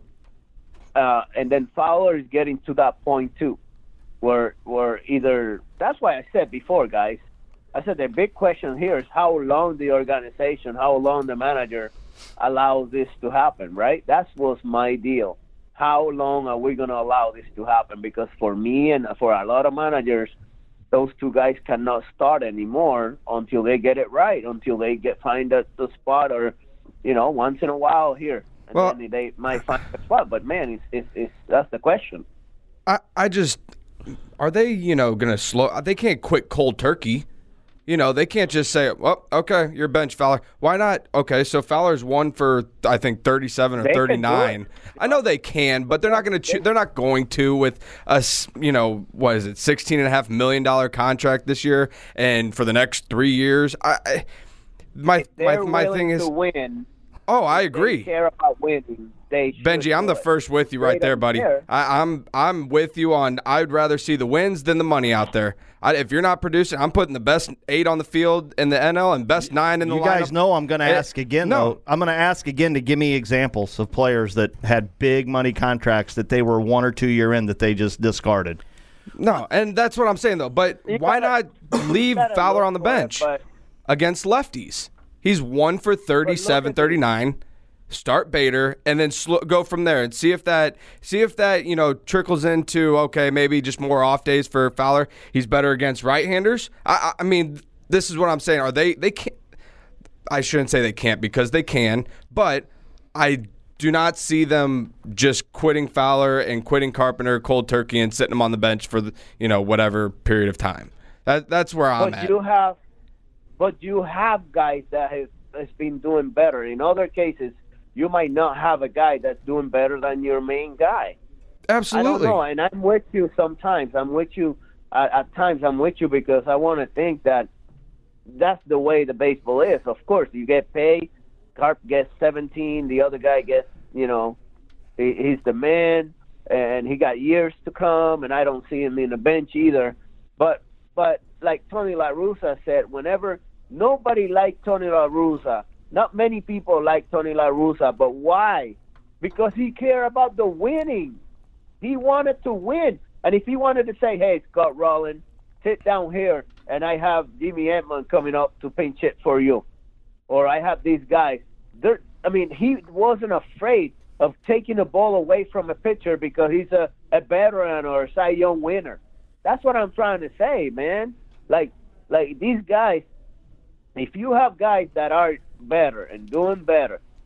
And then Fowler is getting to that point too. Where either – that's why I said before, guys, I said the big question here is how long the organization, how long the manager allows this to happen, right? That was my deal. How long are we going to allow this to happen? Because for me and for a lot of managers, those two guys cannot start anymore until they get it right, until they find the spot or, once in a while here. And then they might find a spot. But, man, that's the question. I just – are they, going to slow? They can't quit cold turkey. They can't just say, well, okay, you're bench, Fowler. Why not? Okay, so Fowler's 1 for, I think, 37 or 39. I know they can, but they're not going to. They're not going to with a, what is it, $16.5 million contract this year and for the next 3 years. My thing is to win. Oh, I agree. They care about winning. Benji, I'm the first with you right there, buddy. I'm with you on. I'd rather see the wins than the money out there. If you're not producing, I'm putting the best 8 on the field in the NL and best 9 in the lineup. You guys know I'm going to ask again, though. I'm going to ask again to give me examples of players that had big money contracts that they were 1 or 2 year in that they just discarded. No, and that's what I'm saying, though. But why not leave Fowler on the bench against lefties? He's 1 for 37, 39. Start Bader and then go from there and see if that trickles into maybe just more off days for Fowler. He's better against right-handers. I mean, this is what I'm saying. Are they can't? I shouldn't say they can't because they can, but I do not see them just quitting Fowler and quitting Carpenter cold turkey and sitting him on the bench for whatever period of time. That's where I'm at. But you have guys that has been doing better. In other cases, you might not have a guy that's doing better than your main guy. Absolutely. I don't know, and I'm with you sometimes. I'm with you at times. I'm with you because I want to think that that's the way the baseball is. Of course, you get paid. Carp gets 17. The other guy gets, he's the man, and he got years to come, and I don't see him in the bench either. But like Tony La Russa said, whenever nobody liked Tony La Russa, not many people like Tony La Russa, but why? Because he cared about the winning. He wanted to win. And if he wanted to say, hey, Scott Rowland, sit down here, and I have Jimmy Edmonds coming up to pinch hit for you, or I have these guys. He wasn't afraid of taking the ball away from a pitcher because he's a veteran or a Cy Young winner. That's what I'm trying to say, man. Like these guys, if you have guys that are better and doing better,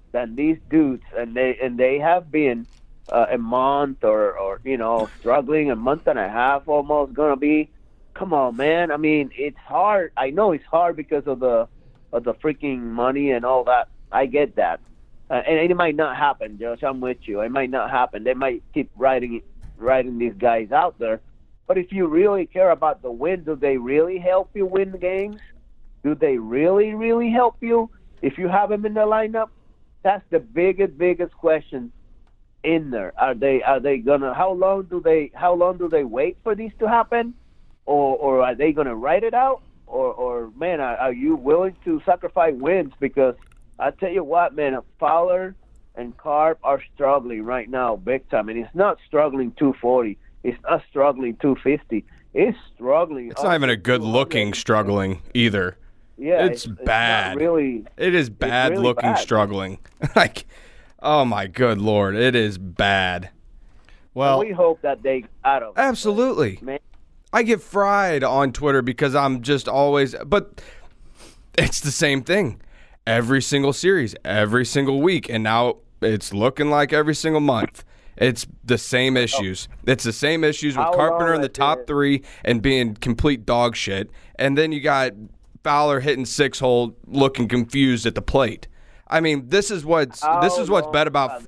than these dudes, and they have been a month or struggling, a month and a half almost gonna be. Come on, man. I mean, it's hard. I know it's hard because of the freaking money and all that. I get that, and it might not happen, Josh. I'm with you. It might not happen. They might keep riding these guys out there. But if you really care about the win, do they really help you win the games? Do they really, really help you if you have them in the lineup? That's the biggest question in there. Are they gonna? How long do they wait for these to happen, or are they gonna write it out? Or man, are you willing to sacrifice wins? Because I tell you what, man, Fowler and Carp are struggling right now, big time, and it's not struggling 240. It's not struggling 250. It's struggling. It's not even a good-looking struggling either. Yeah, it's bad. Not really. It is bad really looking bad. Struggling. Like, oh my good Lord, it is bad. Well, we hope that they out of absolutely. Man. I get fried on Twitter because I'm just always, but it's the same thing. Every single series, every single week, and now it's looking like every single month. It's the same issues. It's the same issues with Carpenter in the top three and being complete dog shit. And then you got Fowler hitting 6-hole, looking confused at the plate. I mean, this is what's better about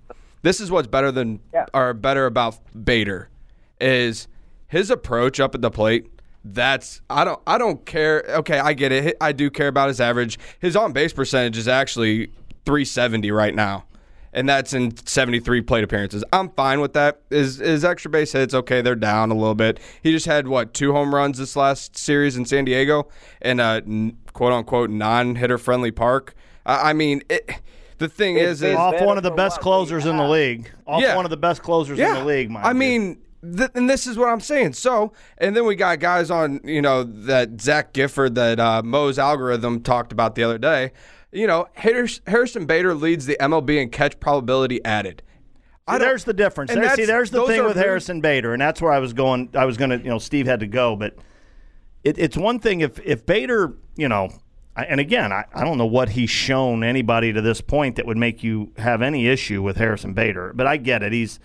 Bader is his approach up at the plate. I don't care. Okay, I get it. I do care about his average. His on base percentage is actually .370 right now. And that's in 73 plate appearances. I'm fine with that. His extra base hits, okay, they're down a little bit. He just had, 2 home runs this last series in San Diego in a quote-unquote non-hitter-friendly park. I mean, the thing is off one of the best closers in the league. One of the best closers in the league, I mean, and this is what I'm saying. So, and then we got guys on, that Zach Gifford that Mo's algorithm talked about the other day. Harrison Bader leads the MLB in catch probability added. There's the difference. There's the thing with Harrison Bader, and that's where I was going. I was going to, Steve had to go, but it's one thing if Bader, and again, I don't know what he's shown anybody to this point that would make you have any issue with Harrison Bader, but I get it.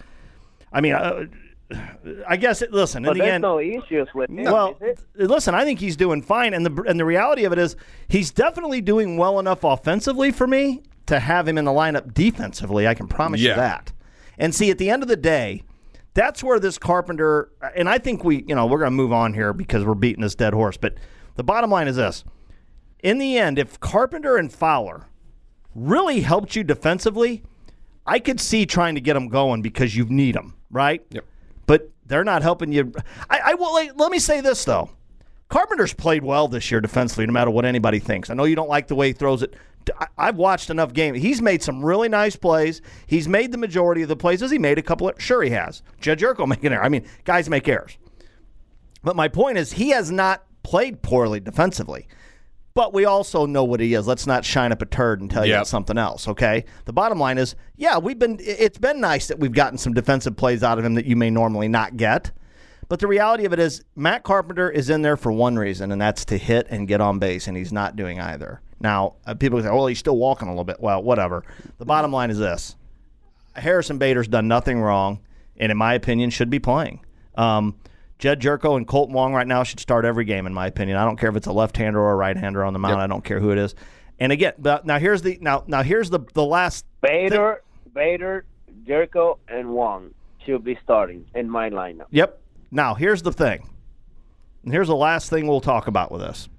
I guess listen. But in the there's end, no issues with him. Well, listen, I think he's doing fine, and the reality of it is he's definitely doing well enough offensively for me to have him in the lineup defensively. I can promise you that. And see, at the end of the day, that's where this Carpenter, and I think we're going to move on here because we're beating this dead horse. But the bottom line is this: in the end, if Carpenter and Fowler really helped you defensively, I could see trying to get them going because you need them, right? Yep. But they're not helping you. Let me say this, though. Carpenter's played well this year defensively, no matter what anybody thinks. I know you don't like the way he throws it. I've watched enough games. He's made some really nice plays. He's made the majority of the plays. Has he made a couple of? Sure he has. Judge Urkel making error. I mean, guys make errors. But my point is he has not played poorly defensively. But we also know what he is. Let's not shine up a turd and tell you something else, okay? The bottom line is, it's been nice that we've gotten some defensive plays out of him that you may normally not get. But the reality of it is Matt Carpenter is in there for one reason, and that's to hit and get on base, and he's not doing either. Now, people say, well, he's still walking a little bit. Well, whatever. The bottom line is this. Harrison Bader's done nothing wrong, and in my opinion, should be playing. Jed Jerko and Colton Wong right now should start every game, in my opinion. I don't care if it's a left-hander or a right-hander on the mound. I don't care who it is. And again, now here's the last Bader, Jerko, and Wong should be starting in my lineup. Yep. Now here's the thing. And here's the last thing we'll talk about with this.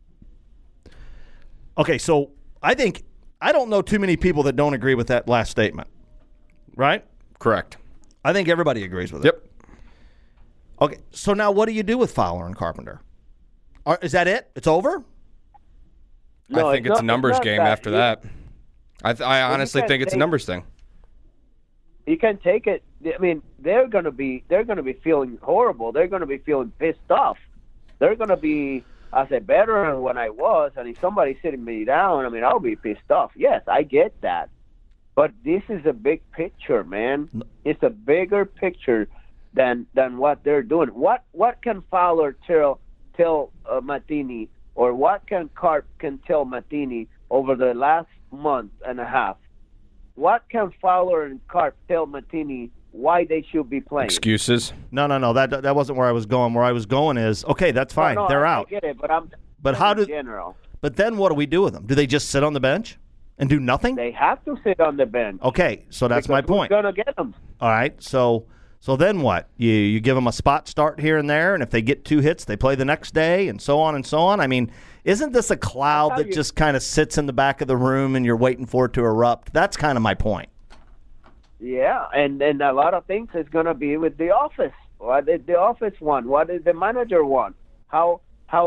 Okay, so I don't know too many people that don't agree with that last statement. Right? Correct. I think everybody agrees with it. Yep. Okay, so now what do you do with Fowler and Carpenter? Is that it? It's over? No, I think it's a numbers game after that. I honestly think it's a numbers thing. You can take it. I mean, they're going to be feeling horrible. They're going to be feeling pissed off. They're going to be, I said, better than when I was. And if somebody's sitting me down, I mean, I'll be pissed off. Yes, I get that. But this is a big picture, man. It's a bigger picture than what they're doing. What can Fowler tell Matheny, or what can Carp can tell Matheny over the last month and a half what can Fowler and Carp tell Matheny why they should be playing? Excuses. No. That wasn't where I was going. Where I was going is, okay, that's fine. No, They're I out. get it, but how general. But then what do we do with them? Do they just sit on the bench and do nothing? They have to sit on the bench. Okay, so that's my point. Who's going to get them? All right, so then what? You give them a spot start here and there, and if they get 2 hits, they play the next day, and so on and so on. I mean, isn't this a cloud that just kind of sits in the back of the room and you're waiting for it to erupt? That's kind of my point. Yeah, and a lot of things is going to be with the office. What did the office want? What did the manager want? How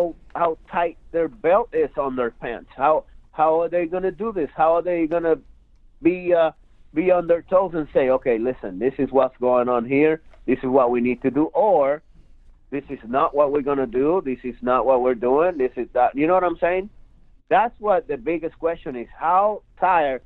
tight their belt is on their pants? How are they going to do this? How are they going to be on their toes and say, okay, listen, this is what's going on here. This is what we need to do, or this is not what we're going to do. This is not what we're doing. This is that. You know what I'm saying? That's what the biggest question is. How tired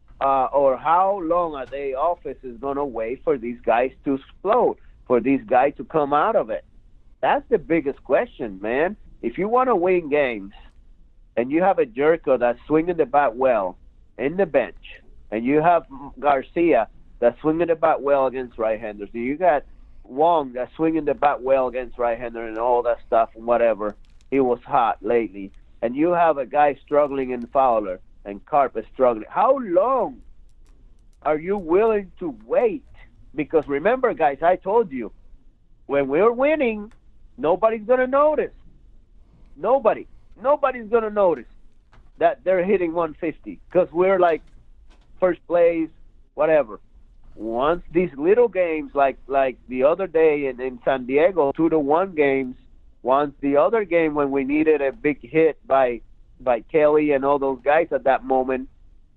or how long are the office is going to wait for these guys to explode, for these guys to come out of it? That's the biggest question, man. If you want to win games and you have a Jerko that's swinging the bat well in the bench, and you have Garcia that's swinging the bat well against right-handers, and you got Wong that's swinging the bat well against right-hander and all that stuff and whatever, he was hot lately, and you have a guy struggling in Fowler and Carp is struggling, how long are you willing to wait? Because remember, guys, I told you, when we're winning, nobody's going to notice. Nobody's going to notice that they're hitting 150 because we're like first place, whatever. Once these little games, like the other day in San Diego, 2-1 games, once the other game when we needed a big hit by Kelly and all those guys at that moment,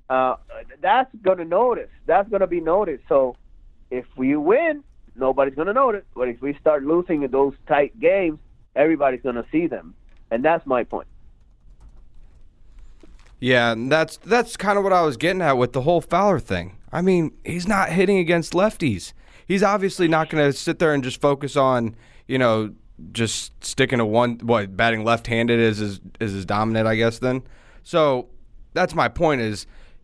that's going to notice. That's going to be noticed. So if we win, nobody's going to notice. But if we start losing in those tight games, everybody's going to see them. And that's my point. Yeah, and that's kind of what I was getting at with the whole Fowler thing. I mean, he's not hitting against lefties. He's obviously not going to sit there and just focus on, just sticking to batting left-handed is his dominant, I guess, then. So that's my point is,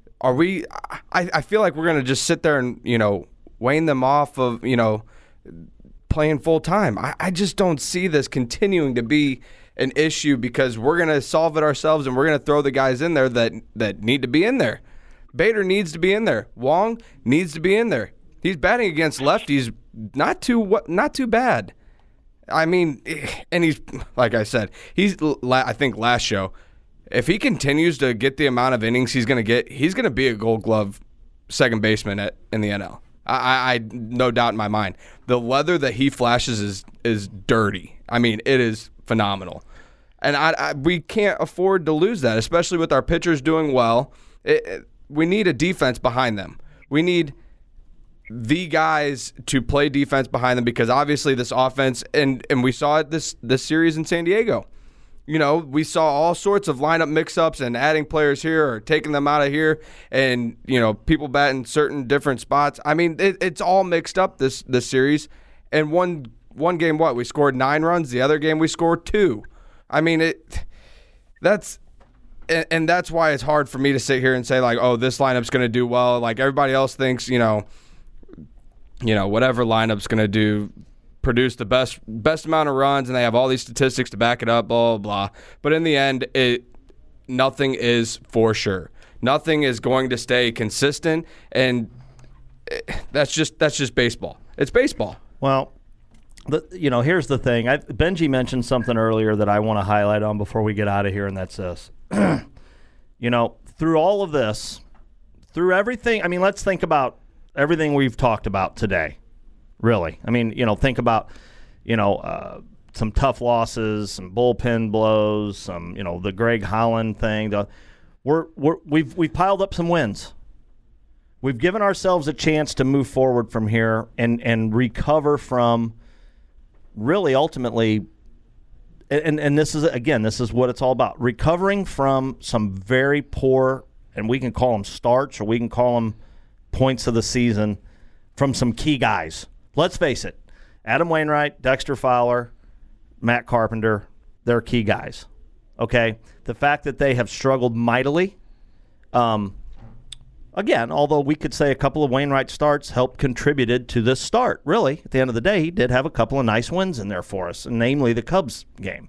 I feel like we're going to just sit there and, wane them off of, playing full-time. I just don't see this continuing to be an issue because we're going to solve it ourselves and we're going to throw the guys in there that need to be in there. Bader needs to be in there. Wong needs to be in there. He's batting against lefties, not too bad. I mean, and he's, like I said, I think last show, if he continues to get the amount of innings he's going to be a Gold Glove second baseman in the NL. I no doubt in my mind. The leather that he flashes is dirty. I mean, it is phenomenal. And we can't afford to lose that, especially with our pitchers doing well. We need a defense behind them. We need the guys to play defense behind them because obviously this offense, and we saw it this series in San Diego. We saw all sorts of lineup mix-ups and adding players here or taking them out of here and, people batting certain different spots. I mean, it's all mixed up this series. And one game, we scored 9 runs. The other game, we scored 2. I mean, that's why it's hard for me to sit here and say, like, oh, this lineup's going to do well. Like, everybody else thinks, whatever lineup's going to produce the best amount of runs, and they have all these statistics to back it up, blah, blah, blah. But in the end, nothing is for sure. Nothing is going to stay consistent, and that's just baseball. It's baseball. Well, here's the thing. Benji mentioned something earlier that I want to highlight on before we get out of here, and that's this. Through all of this, through everything, I mean, let's think about everything we've talked about today. Really. I mean, think about, some tough losses, some bullpen blows, some, the Greg Holland thing. We've piled up some wins. We've given ourselves a chance to move forward from here and recover from really ultimately, and this is what it's all about, recovering from some very poor, and we can call them starts or we can call them points of the season from some key guys. Let's face it, Adam Wainwright, Dexter Fowler, Matt Carpenter, they're key guys. Okay? The fact that they have struggled mightily, again, although we could say a couple of Wainwright starts helped contributed to this start. Really, at the end of the day, he did have a couple of nice wins in there for us, namely the Cubs game.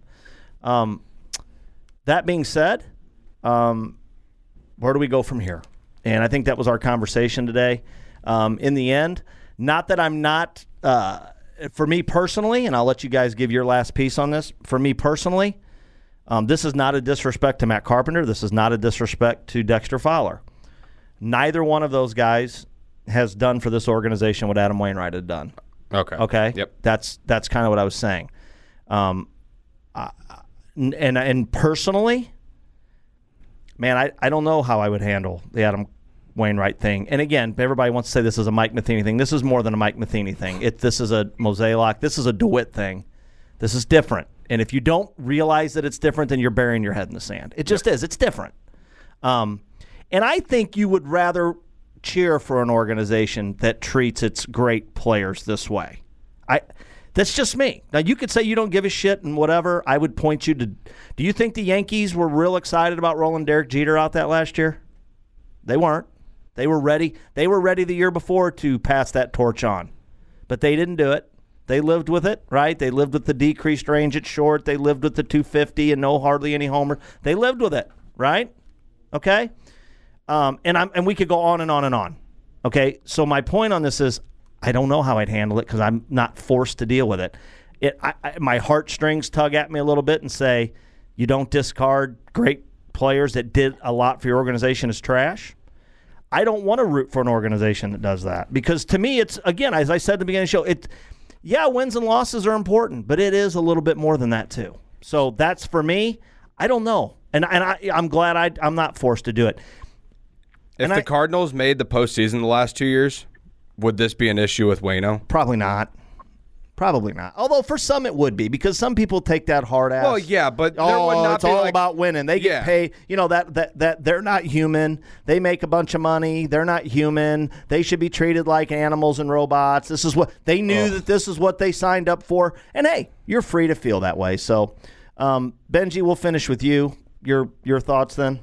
That being said, where do we go from here? And I think that was our conversation today. In the end, not that I'm not, for me personally, and I'll let you guys give your last piece on this. For me personally, this is not a disrespect to Matt Carpenter. This is not a disrespect to Dexter Fowler. Neither one of those guys has done for this organization what Adam Wainwright had done. Okay. Yep. That's kind of what I was saying. And personally, man, I don't know how I would handle the Adam Wainwright thing. And again, everybody wants to say this is a Mike Matheny thing. This is more than a Mike Matheny thing. This is a Mozeliak. This is a DeWitt thing. This is different. And if you don't realize that it's different, then you're burying your head in the sand. It just is. It's different. And I think you would rather cheer for an organization that treats its great players this way. That's just me. Now, you could say you don't give a shit and whatever. I would point you to – do you think the Yankees were real excited about rolling Derek Jeter out that last year? They weren't. They were ready. They were ready the year before to pass that torch on. But they didn't do it. They lived with it, right? They lived with the decreased range at short. They lived with the 250 and no hardly any homer. They lived with it, right? Okay? And we could go on and on and on. Okay? So my point on this is I don't know how I'd handle it because I'm not forced to deal with it. My heartstrings tug at me a little bit and say, you don't discard great players that did a lot for your organization as trash. I don't want to root for an organization that does that because to me it's, again, as I said at the beginning of the show, wins and losses are important, but it is a little bit more than that too. So that's for me. I don't know. And I'm glad I'm not forced to do it. If the Cardinals made the postseason the last 2 years, would this be an issue with Waino? Probably not. Although for some it would be because some people take that hard ass. Well, yeah, but there would not it's be all about winning. They get paid. You know that they're not human. They make a bunch of money. They're not human. They should be treated like animals and robots. This is what they knew that this is what they signed up for. And hey, you're free to feel that way. So, Benji, we'll finish with you. Your thoughts then.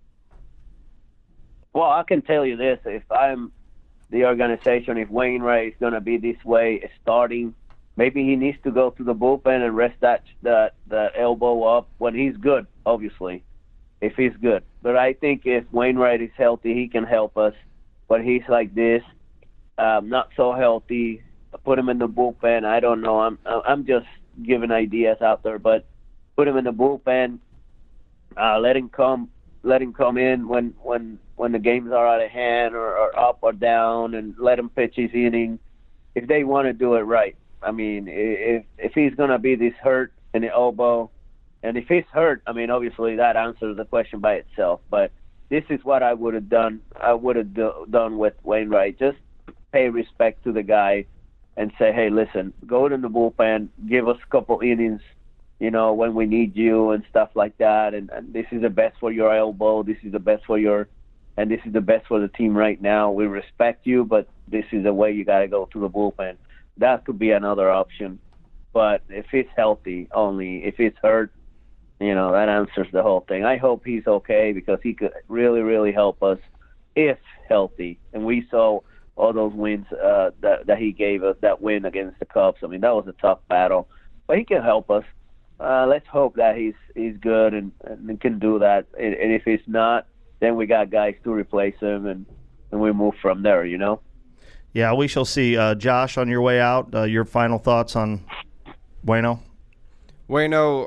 Well, I can tell you this: if I'm the organization, if Wainwright is going to be this way starting, maybe he needs to go to the bullpen and rest that elbow up when he's good, obviously, if he's good. But I think if Wainwright is healthy, he can help us. But he's like this, not so healthy. Put him in the bullpen. I don't know. I'm just giving ideas out there. But put him in the bullpen. Let him come in when the games are out of hand or up or down, and let him pitch his inning if they want to do it right. I mean, if he's going to be this hurt in the elbow, and if he's hurt, I mean, obviously that answers the question by itself. But this is what I would have done. I would have done with Wainwright. Just pay respect to the guy and say, hey, listen, go to the bullpen, give us a couple innings, when we need you and stuff like that. And this is the best for your elbow. This is the best for and this is the best for the team right now. We respect you, but this is the way you got to go to the bullpen. That could be another option. But if he's healthy only, if he's hurt, that answers the whole thing. I hope he's okay because he could really, really help us if healthy. And we saw all those wins that he gave us, that win against the Cubs. I mean, that was a tough battle. But he can help us. Let's hope that he's good and can do that. And if he's not, then we got guys to replace him, and we move from there, Yeah, we shall see. Josh, on your way out, your final thoughts on Waino? Waino,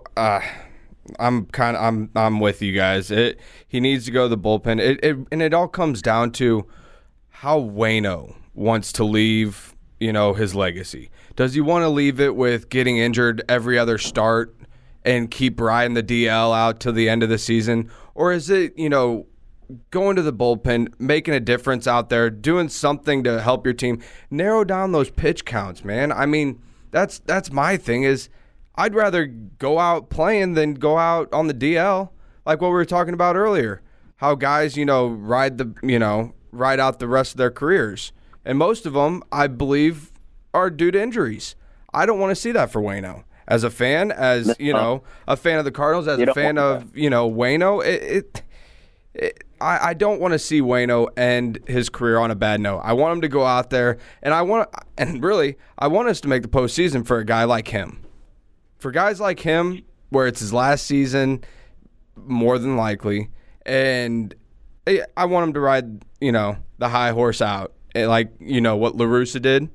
I'm with you guys. He needs to go to the bullpen. And it all comes down to how Waino wants to leave, his legacy. Does he want to leave it with getting injured every other start and keep riding the DL out to the end of the season? Or is it, going to the bullpen, making a difference out there, doing something to help your team, narrow down those pitch counts, man? I mean, that's my thing is I'd rather go out playing than go out on the DL, like what we were talking about earlier, how guys, ride out the rest of their careers. And most of them, I believe, are due to injuries. I don't want to see that for Waino. As a fan, a fan of the Cardinals, as a fan of, Waino, I don't want to see Waino end his career on a bad note. I want him to go out there, and I want us to make the postseason for a guy like him. For guys like him, where it's his last season, more than likely, and I want him to ride, the high horse out, like what La Russa did,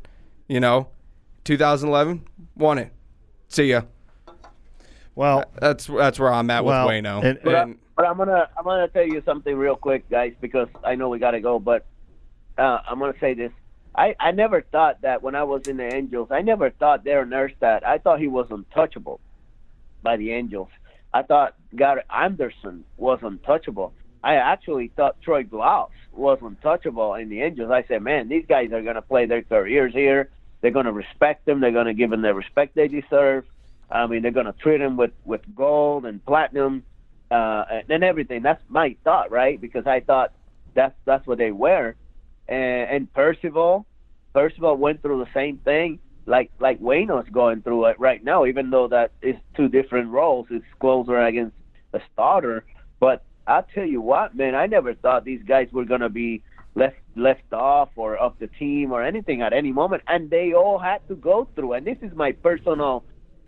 2011, won it. See ya. Well, that's where I'm at with Waino. But I'm gonna tell you something real quick, guys, because I know we gotta go. But I'm gonna say this: I never thought that when I was in the Angels, I never thought Darren Erstad. I thought he was untouchable by the Angels. I thought Gary Anderson was untouchable. I actually thought Troy Glaus was untouchable in the Angels. I said, man, these guys are gonna play their careers here. They're gonna respect them. They're gonna give them the respect they deserve. I mean, they're gonna treat them with gold and platinum. And everything. That's my thought, right? Because I thought that's what they were. And Percival went through the same thing, like Waino's going through it right now. Even though that is two different roles, it's closer against a starter. But I'll tell you what, man, I never thought these guys were gonna be left off or off the team or anything at any moment, and they all had to go through. And this is my personal,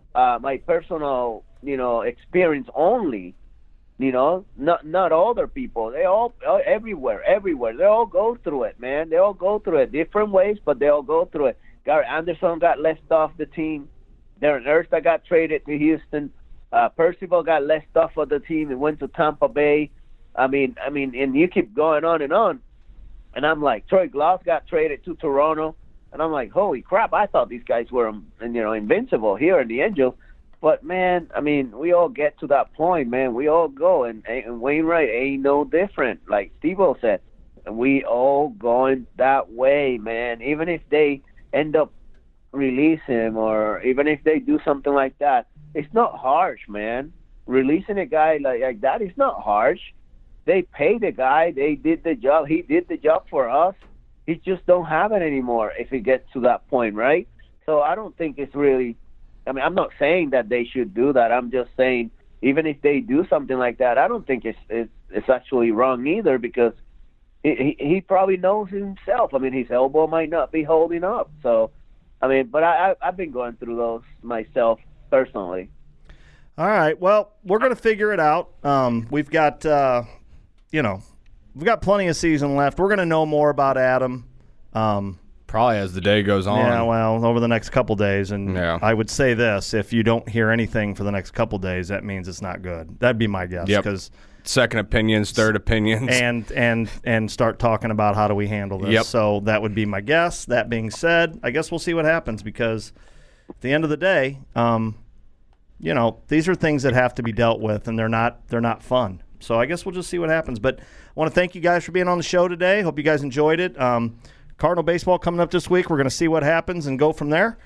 experience only. Not other people. They all everywhere. They all go through it, man. They all go through it different ways, but they all go through it. Gary Anderson got left off the team. Darren Erstad got traded to Houston. Percival got left off of the team and went to Tampa Bay. I mean, and you keep going on. And I'm like, Troy Glaus got traded to Toronto, and I'm like, holy crap! I thought these guys were, invincible here in the Angels. But, man, I mean, we all get to that point, man. We all go, and Wainwright ain't no different. Like Steve-O said, we all going that way, man. Even if they end up release him or even if they do something like that, it's not harsh, man. Releasing a guy like that is not harsh. They pay the guy. They did the job. He did the job for us. He just don't have it anymore if it gets to that point, right? So I don't think it's really – I mean, I'm not saying that they should do that. I'm just saying even if they do something like that, I don't think it's actually wrong either because he probably knows himself. I mean, his elbow might not be holding up. So, I mean, but I've been going through those myself personally. All right. Well, we're going to figure it out. We've got, we've got plenty of season left. We're going to know more about Adam. Probably as the day goes on. Yeah, well, over the next couple days. And I would say this, if you don't hear anything for the next couple days, that means it's not good. That'd be my guess. Yep. Because second opinions, third opinions. And start talking about how do we handle this. Yep. So that would be my guess. That being said, I guess we'll see what happens because at the end of the day, these are things that have to be dealt with, and they're not fun. So I guess we'll just see what happens. But I want to thank you guys for being on the show today. Hope you guys enjoyed it. Cardinal baseball coming up this week. We're going to see what happens and go from there.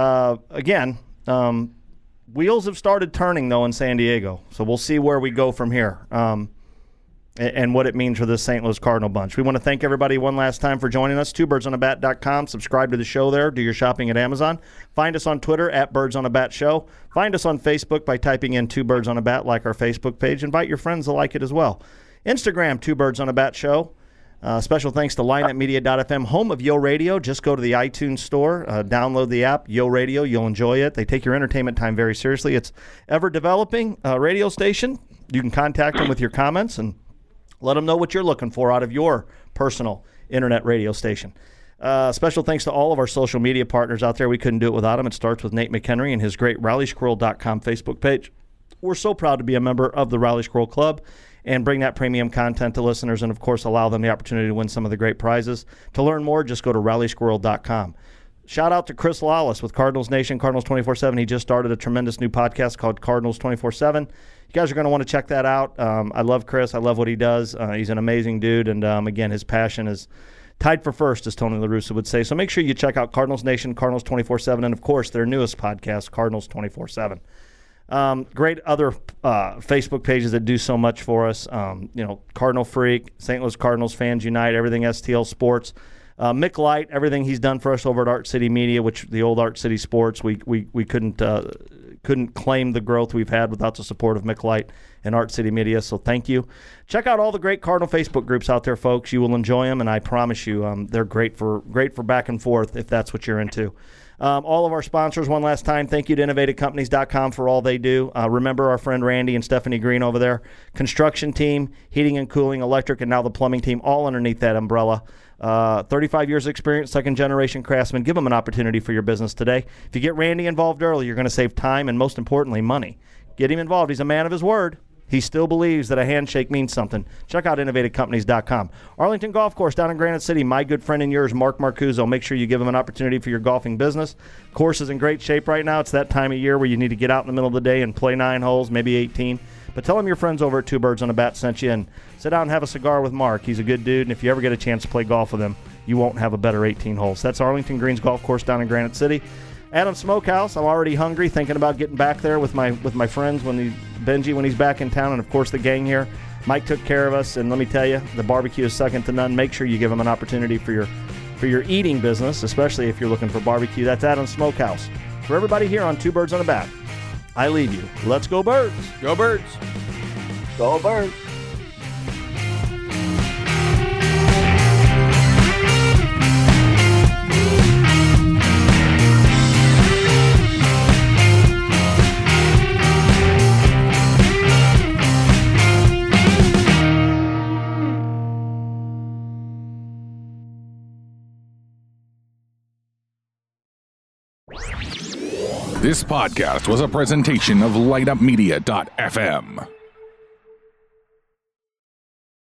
Wheels have started turning, though, in San Diego. So we'll see where we go from here and what it means for the St. Louis Cardinal bunch. We want to thank everybody one last time for joining us. TwoBirdsOnABat.com. Subscribe to the show there. Do your shopping at Amazon. Find us on Twitter at BirdsOnABatShow. Find us on Facebook by typing in Two Birds on a Bat, like our Facebook page. Invite your friends to like it as well. Instagram, Two Birds on a Bat Show. Special thanks to LineUpMedia.fm, home of Yo Radio. Just go to the iTunes store, download the app, Yo Radio. You'll enjoy it. They take your entertainment time very seriously. It's ever-developing radio station. You can contact them with your comments and let them know what you're looking for out of your personal internet radio station. Special thanks to all of our social media partners out there. We couldn't do it without them. It starts with Nate McHenry and his great RowleySquirrel.com Facebook page. We're so proud to be a member of the Rowley Squirrel Club and bring that premium content to listeners and, of course, allow them the opportunity to win some of the great prizes. To learn more, just go to RowleySquirrel.com. Shout out to Chris Lawless with Cardinals Nation, Cardinals 24/7. He just started a tremendous new podcast called Cardinals 24/7. You guys are going to want to check that out. I love Chris. I love what he does. He's an amazing dude. And, again, his passion is tied for first, as Tony La Russa would say. So make sure you check out Cardinals Nation, Cardinals 24/7, and, of course, their newest podcast, Cardinals 24/7. Great other Facebook pages that do so much for us. Cardinal Freak, St. Louis Cardinals Fans Unite, everything STL Sports. Mick Light, everything he's done for us over at Art City Media, which the old Art City Sports, we couldn't couldn't claim the growth we've had without the support of Mick Light and Art City Media, so thank you. Check out all the great Cardinal Facebook groups out there, folks. You will enjoy them, and I promise you they're great for back and forth if that's what you're into. All of our sponsors, one last time, thank you to InnovatedCompanies.com for all they do. Remember our friend Randy and Stephanie Green over there. Construction team, heating and cooling, electric, and now the plumbing team, all underneath that umbrella. 35 years experience, second-generation craftsman. Give them an opportunity for your business today. If you get Randy involved early, you're going to save time and, most importantly, money. Get him involved. He's a man of his word. He still believes that a handshake means something. Check out InnovatedCompanies.com. Arlington Golf Course down in Granite City. My good friend and yours, Mark Marcuzzo. Make sure you give him an opportunity for your golfing business. Course is in great shape right now. It's that time of year where you need to get out in the middle of the day and play 9 holes, maybe 18. But tell him your friends over at Two Birds on a Bat sent you, and sit down and have a cigar with Mark. He's a good dude, and if you ever get a chance to play golf with him, you won't have a better 18 holes. That's Arlington Greens Golf Course down in Granite City. Adams Smokehouse. I'm already hungry, thinking about getting back there with my friends Benji when he's back in town, and of course the gang here. Mike took care of us, and let me tell you, the barbecue is second to none. Make sure you give him an opportunity for your eating business, especially if you're looking for barbecue. That's Adams Smokehouse. For everybody here on Two Birds on a Bat, I leave you. Let's go Birds. Go Birds. Go Birds. This podcast was a presentation of LightUpMedia.fm.